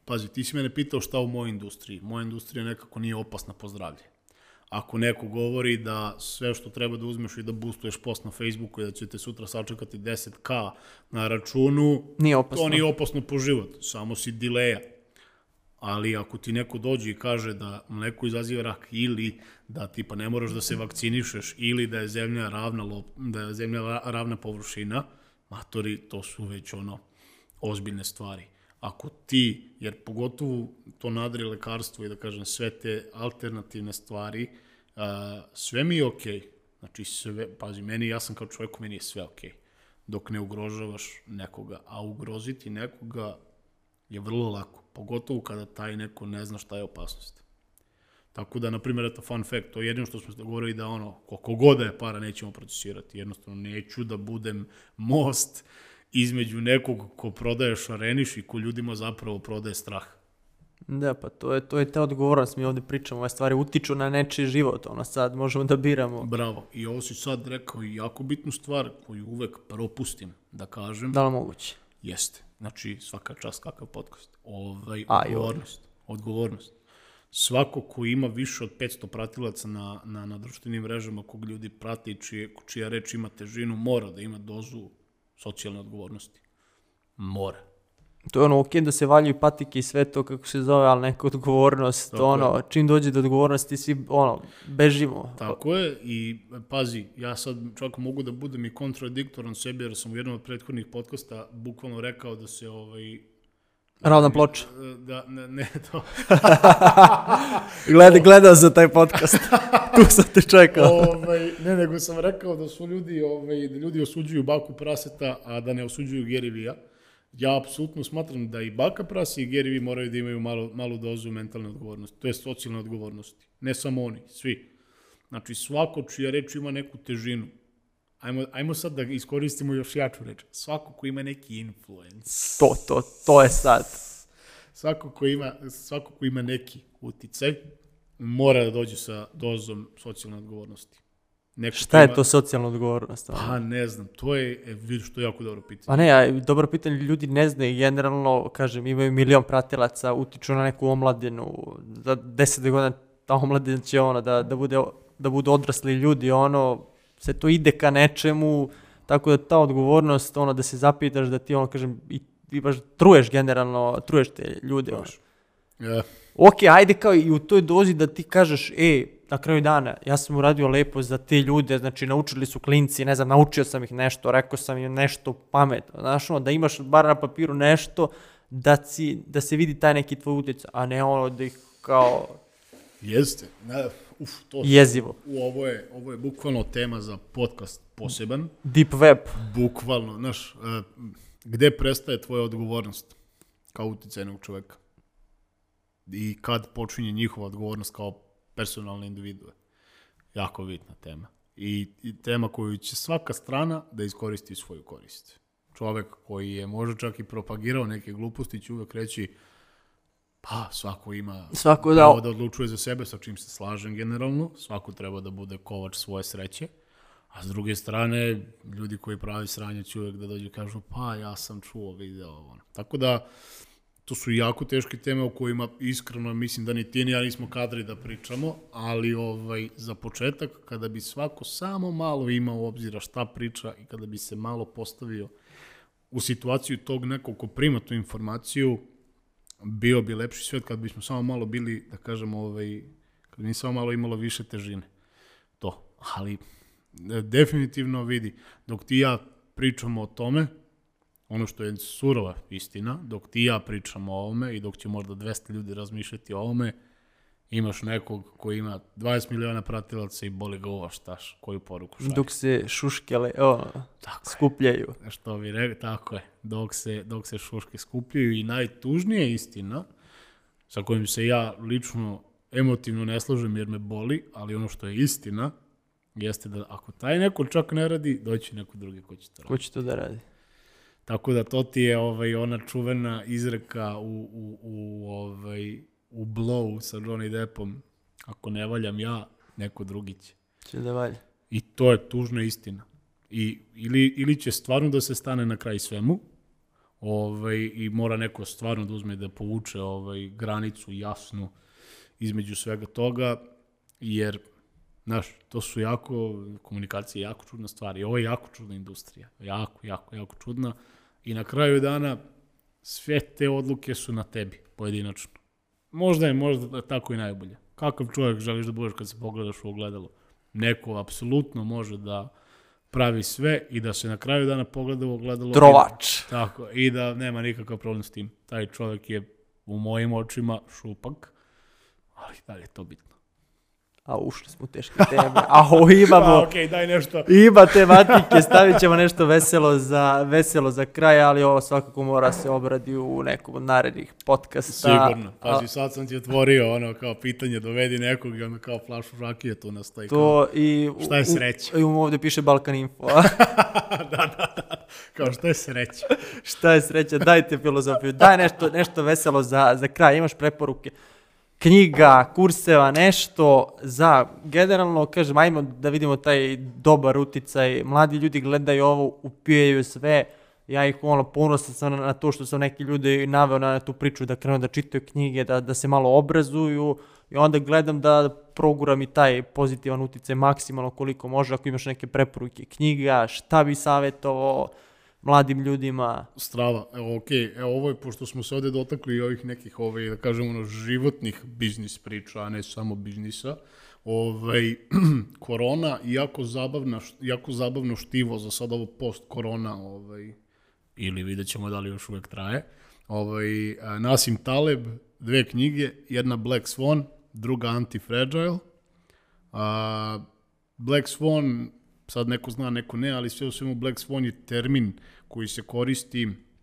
S2: pazi, ti si mene pitao šta u mojoj industriji. Moja industrija nekako nije opasna po zdravlje. Ako neko govori da sve što treba da uzmeš i da boostuješ post na Facebooku i da će te sutra sačekati 10K na računu, to nije opasno po život, samo si dileja. Ali ako ti neko dođe i kaže da mleko izaziva rak ili da tipa ne moraš da se vakcinišeš ili da je zemlja ravna površina, matori, to su već ozbiljne stvari. Ako ti, jer pogotovo to nadri lekarstvo i da kažem sve te alternativne stvari, sve mi je okej. Znači sve, pazi, ja sam kao čovjeku, meni je sve okej. Dok ne ugrožavaš nekoga, a ugroziti nekoga je vrlo lako. Pogotovo kada taj neko ne zna šta je opasnost. Tako da, na primjer, eto fun fact, to je jedino što smo govorili da koliko god da je para nećemo procesirati. Jednostavno, neću da budem most između nekog ko prodaje šareniš i ko ljudima zapravo prodaje strah.
S1: Da, pa to je ta odgovornost. Mi ovdje pričamo, ove stvari utiču na nečiji život, sad možemo da biramo.
S2: Bravo. I ovo si sad rekao i jako bitnu stvar koju uvek propustim da kažem.
S1: Da li moguće?
S2: Jeste. Znači, svaka čast kakav podcast. Odgovornost. Svako ko ima više od 500 pratilaca na društvenim mrežama, kog ljudi prate i čija reč ima težinu, mora da ima dozu socijalne odgovornosti. Mora.
S1: To je okej da se valjaju patike i sve to kako se zove, ali neka odgovornost, čim dođe do odgovornosti svi bežimo.
S2: Tako je i pazi, ja sad čak mogu da budem i kontradiktoran sebi jer sam u jednom od prethodnih podcasta bukvalno rekao da se
S1: ravna ploča.
S2: Da, ne to.
S1: Gledao za taj podcast. Tu sam te čekao.
S2: Nego sam rekao da su ljudi osuđuju baku praseta, a da ne osuđuju Gary Vee-a. Ja apsolutno smatram da i baka prase i Gary Vee moraju da imaju malu dozu mentalne odgovornosti. To je socijalne odgovornosti. Ne samo oni, svi. Znači, svako čija reč ima neku težinu. Ajmo sad da iskoristimo još jaču reč. Svako ko ima neki influence.
S1: To je sad.
S2: Svako ko ima neki uticaj, mora da dođe sa dozom socijalne odgovornosti.
S1: Šta je to socijalna odgovornost?
S2: Pa ne znam, to je, vidiš, to je jako dobro pitanje.
S1: Pa ne, dobro pitanje, ljudi ne znaju, generalno, kažem, imaju 1.000.000 pratilaca, utiču na neku omladinu, za 10 godina ta omladina će da budu odrasli ljudi, se to ide ka nečemu, tako da ta odgovornost, da se zapitaš da ti, kažem, i baš truješ generalno, truješ te ljude. Ok, ajde kao i u toj dozi da ti kažeš, na kraju dana, ja sam uradio lepo za te ljude, znači naučili su klinci, ne znam, naučio sam ih nešto, rekao sam im nešto pametno, znaš, da imaš bar na papiru nešto da se vidi taj neki tvoj utjecaj, a ne da ih kao...
S2: Jeste,
S1: jezivo.
S2: Ovo je bukvalno tema za podcast poseban.
S1: Deep web.
S2: Bukvalno, znaš, gde prestaje tvoja odgovornost kao utjecajnog čoveka? I kad počinje njihova odgovornost kao personalne individue. Jako bitna tema. I tema koju će svaka strana da iskoristi svoju korist. Čovek koji je možda čak i propagirao neke gluposti će uvek reći pa svako ima pravo da odlučuje za sebe, sa čim se slažem generalno. Svako treba da bude kovač svoje sreće. A s druge strane, ljudi koji pravi sranje će uvek da dođu i kažu pa ja sam čuo, video. Tako da to su jako teške teme o kojima iskreno mislim da ni ti ni ja nismo kadri da pričamo, ali za početak kada bi svako samo malo imao obzira šta priča i kada bi se malo postavio u situaciju tog nekog ko prima tu informaciju, bio bi lepši svet kad bismo samo malo bili, da kažem, kad bi samo malo imalo više težine. To, ali definitivno vidi, dok ti ja pričamo o tome, ono što je surova istina, dok ti ja pričam o ovome i dok će možda 200 ljudi razmišljati o ovome, imaš nekog koji ima 20 miliona pratilaca i boli ga ova štaš, koju poruku šalje.
S1: Dok se šuške skupljaju.
S2: Što bi rekao, tako je, dok se šuške skupljaju i najtužnija istina, sa kojim se ja lično emotivno ne slažem jer me boli, ali ono što je istina, jeste da ako taj neko čak ne radi, doći neko drugi ko će to raditi.
S1: Ko će to da radi?
S2: Tako da to ti je ona čuvena izreka u Blow sa Johnny Deppom. Ako ne valjam ja, neko drugi će
S1: da valja.
S2: I to je tužna istina. Ili će stvarno da se stane na kraj svemu, I mora neko stvarno da uzme da povuče granicu jasnu između svega toga, jer znaš, to su komunikacija je jako čudna stvar i ovo je jako čudna industrija, jako čudna i na kraju dana sve te odluke su na tebi, pojedinačno. Možda je tako i najbolje. Kakav čovjek želiš da budeš kad se pogledaš u ogledalo? Neko apsolutno može da pravi sve i da se na kraju dana pogleda u ogledalo.
S1: Trovač.
S2: Tako, i da nema nikakav problem s tim. Taj čovjek je u mojim očima šupak, ali da li je to bitno?
S1: A ušli smo u teške teme. Imamo...
S2: Okej, daj nešto.
S1: Ima tematike, stavit ćemo nešto veselo za kraj, ali ovo svakako mora se obradi u nekom od narednih podcasta.
S2: Sigurno. Pazi, sad sam ti otvorio kao pitanje, dovedi nekog i ono kao flašu rakije tu nastaje. Šta je sreća?
S1: I ovdje piše Balkan Info.
S2: Da. Kao šta je sreća?
S1: Šta je sreća? Dajte filozofiju. Daj nešto veselo za kraj. Imaš preporuke? Knjiga, kurseva, nešto za, generalno, kažem, ajmo da vidimo taj dobar uticaj. Mladi ljudi gledaju ovo, upijaju sve. Ja ih ponosan sam na to što sam neki ljudi naveo na tu priču da krenu da čitaju knjige, da se malo obrazuju i onda gledam da proguram i taj pozitivan uticaj maksimalno koliko može. Ako imaš neke preporuke knjiga, šta bi savjetovao mladim ljudima?
S2: Strava, ovo je, pošto smo se ovdje dotakli i ovih nekih, da kažemo, životnih biznis priča, a ne samo biznisa, korona, jako zabavno štivo za sad ovo post-korona, ili vidjet ćemo da li još uvijek traje. Nassim Taleb, 2 knjige, jedna Black Swan, druga Anti-Fragile. Black Swan, sad neko zna, neko ne, ali sve u svemu Black Swan je termin koji se koristi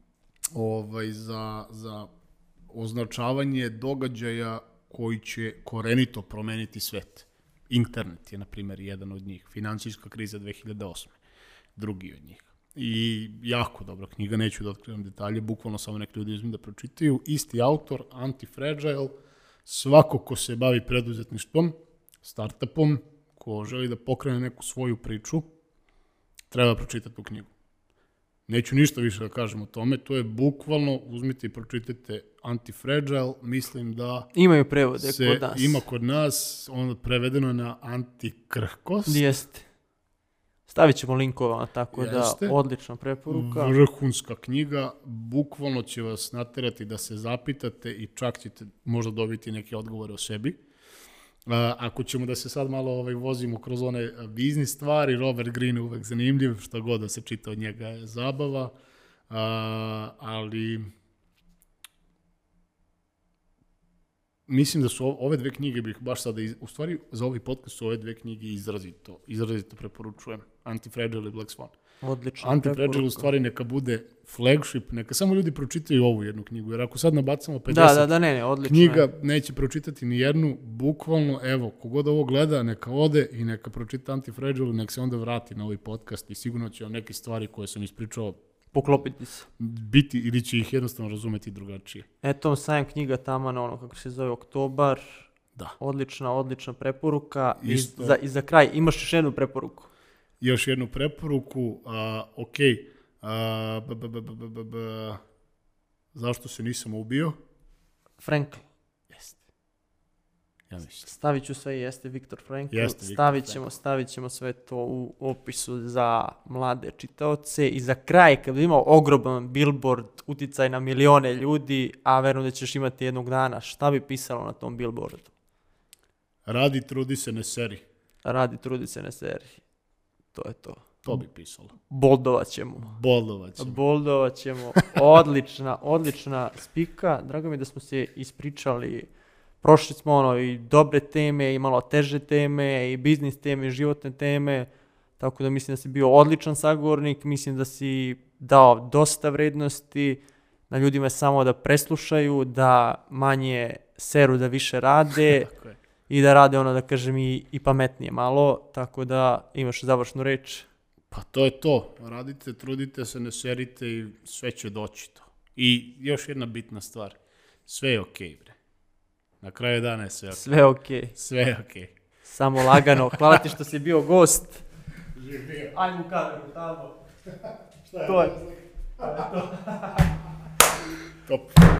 S2: za označavanje događaja koji će korenito promeniti svet. Internet je, na primjer, jedan od njih. Finansijska kriza 2008. Drugi od njih. I jako dobra knjiga, neću da otkrivam detalje, bukvalno samo neki ljudi uzmi da pročitaju. Isti autor, Anti-Fragile, svako ko se bavi preduzetništvom, startupom, ko želi da pokrene neku svoju priču, treba pročitati tu knjigu. Neću ništa više da kažem o tome, to je bukvalno, uzmite i pročitajte Anti-Fragile, mislim da...
S1: Imaju prevode kod nas.
S2: Ima kod nas, ono prevedeno je na antikrhkost.
S1: Jeste. Stavit ćemo linkova, tako da odlična preporuka.
S2: Vrhunska knjiga, bukvalno će vas naterati da se zapitate i čak ćete možda dobiti neke odgovore o sebi. Ako ćemo da se sad malo vozimo kroz one biznis stvari, Robert Greene je uvek zanimljiv, šta god da se čita od njega je zabava, ali mislim da su ove 2 knjige bih baš sada, u stvari za ovaj podcast su ove 2 knjige izrazito preporučujem, Anti-Fragile i Black Swan.
S1: Odlično.
S2: Anti-Fragile u stvari neka bude flagship, neka samo ljudi pročitaju ovu jednu knjigu, jer ako sad nabacamo 50
S1: odlično
S2: knjiga, neće pročitati ni jednu, bukvalno, evo, kogod ovo gleda, neka ode i neka pročita Anti-Fragile, nek se onda vrati na ovaj podcast i sigurno će vam neke stvari koje sam ispričao
S1: poklopiti se.
S2: Biti ili će ih jednostavno razumeti drugačije.
S1: Eto, sajam knjiga tamo kako se zove Oktobar.
S2: Da.
S1: Odlična preporuka. I za kraj, imaš još jednu preporuku?
S2: Još jednu preporuku, zašto se nisam ubio?
S1: Frankl.
S2: Jeste. Ja mislim.
S1: Stavit ću sve, jeste Viktor Frankl. Stavit ćemo sve to u opisu za mlade čitaoce. I za kraj, kad bi imao ogroman billboard, uticaj na milione ljudi, a verujem da ćeš imati jednog dana, šta bi pisalo na tom billboardu?
S2: Radi, trudi se, ne seri.
S1: Radi, trudi se, ne seri. To je to.
S2: To bi pisalo.
S1: Boldovat ćemo. Odlična spika. Drago mi je da smo se ispričali. Prošli smo i dobre teme, i malo teže teme, i biznis teme, i životne teme. Tako da mislim da si bio odličan sagovornik. Mislim da si dao dosta vrednosti. Na ljudima je samo da preslušaju, da manje seru, da više rade. I da rade da kažem i pametnije malo. Tako da imaš završnu reč.
S2: Pa to je to. Radite, trudite se, ne serite i sve će doći to. I još jedna bitna stvar. Sve je okej, bre. Na kraju dana je sve okej. Sve je okej.
S1: Samo lagano. Hvala ti što si bio gost.
S2: Živio.
S1: Ajmo u kameru tamo.
S2: Šta je? Top.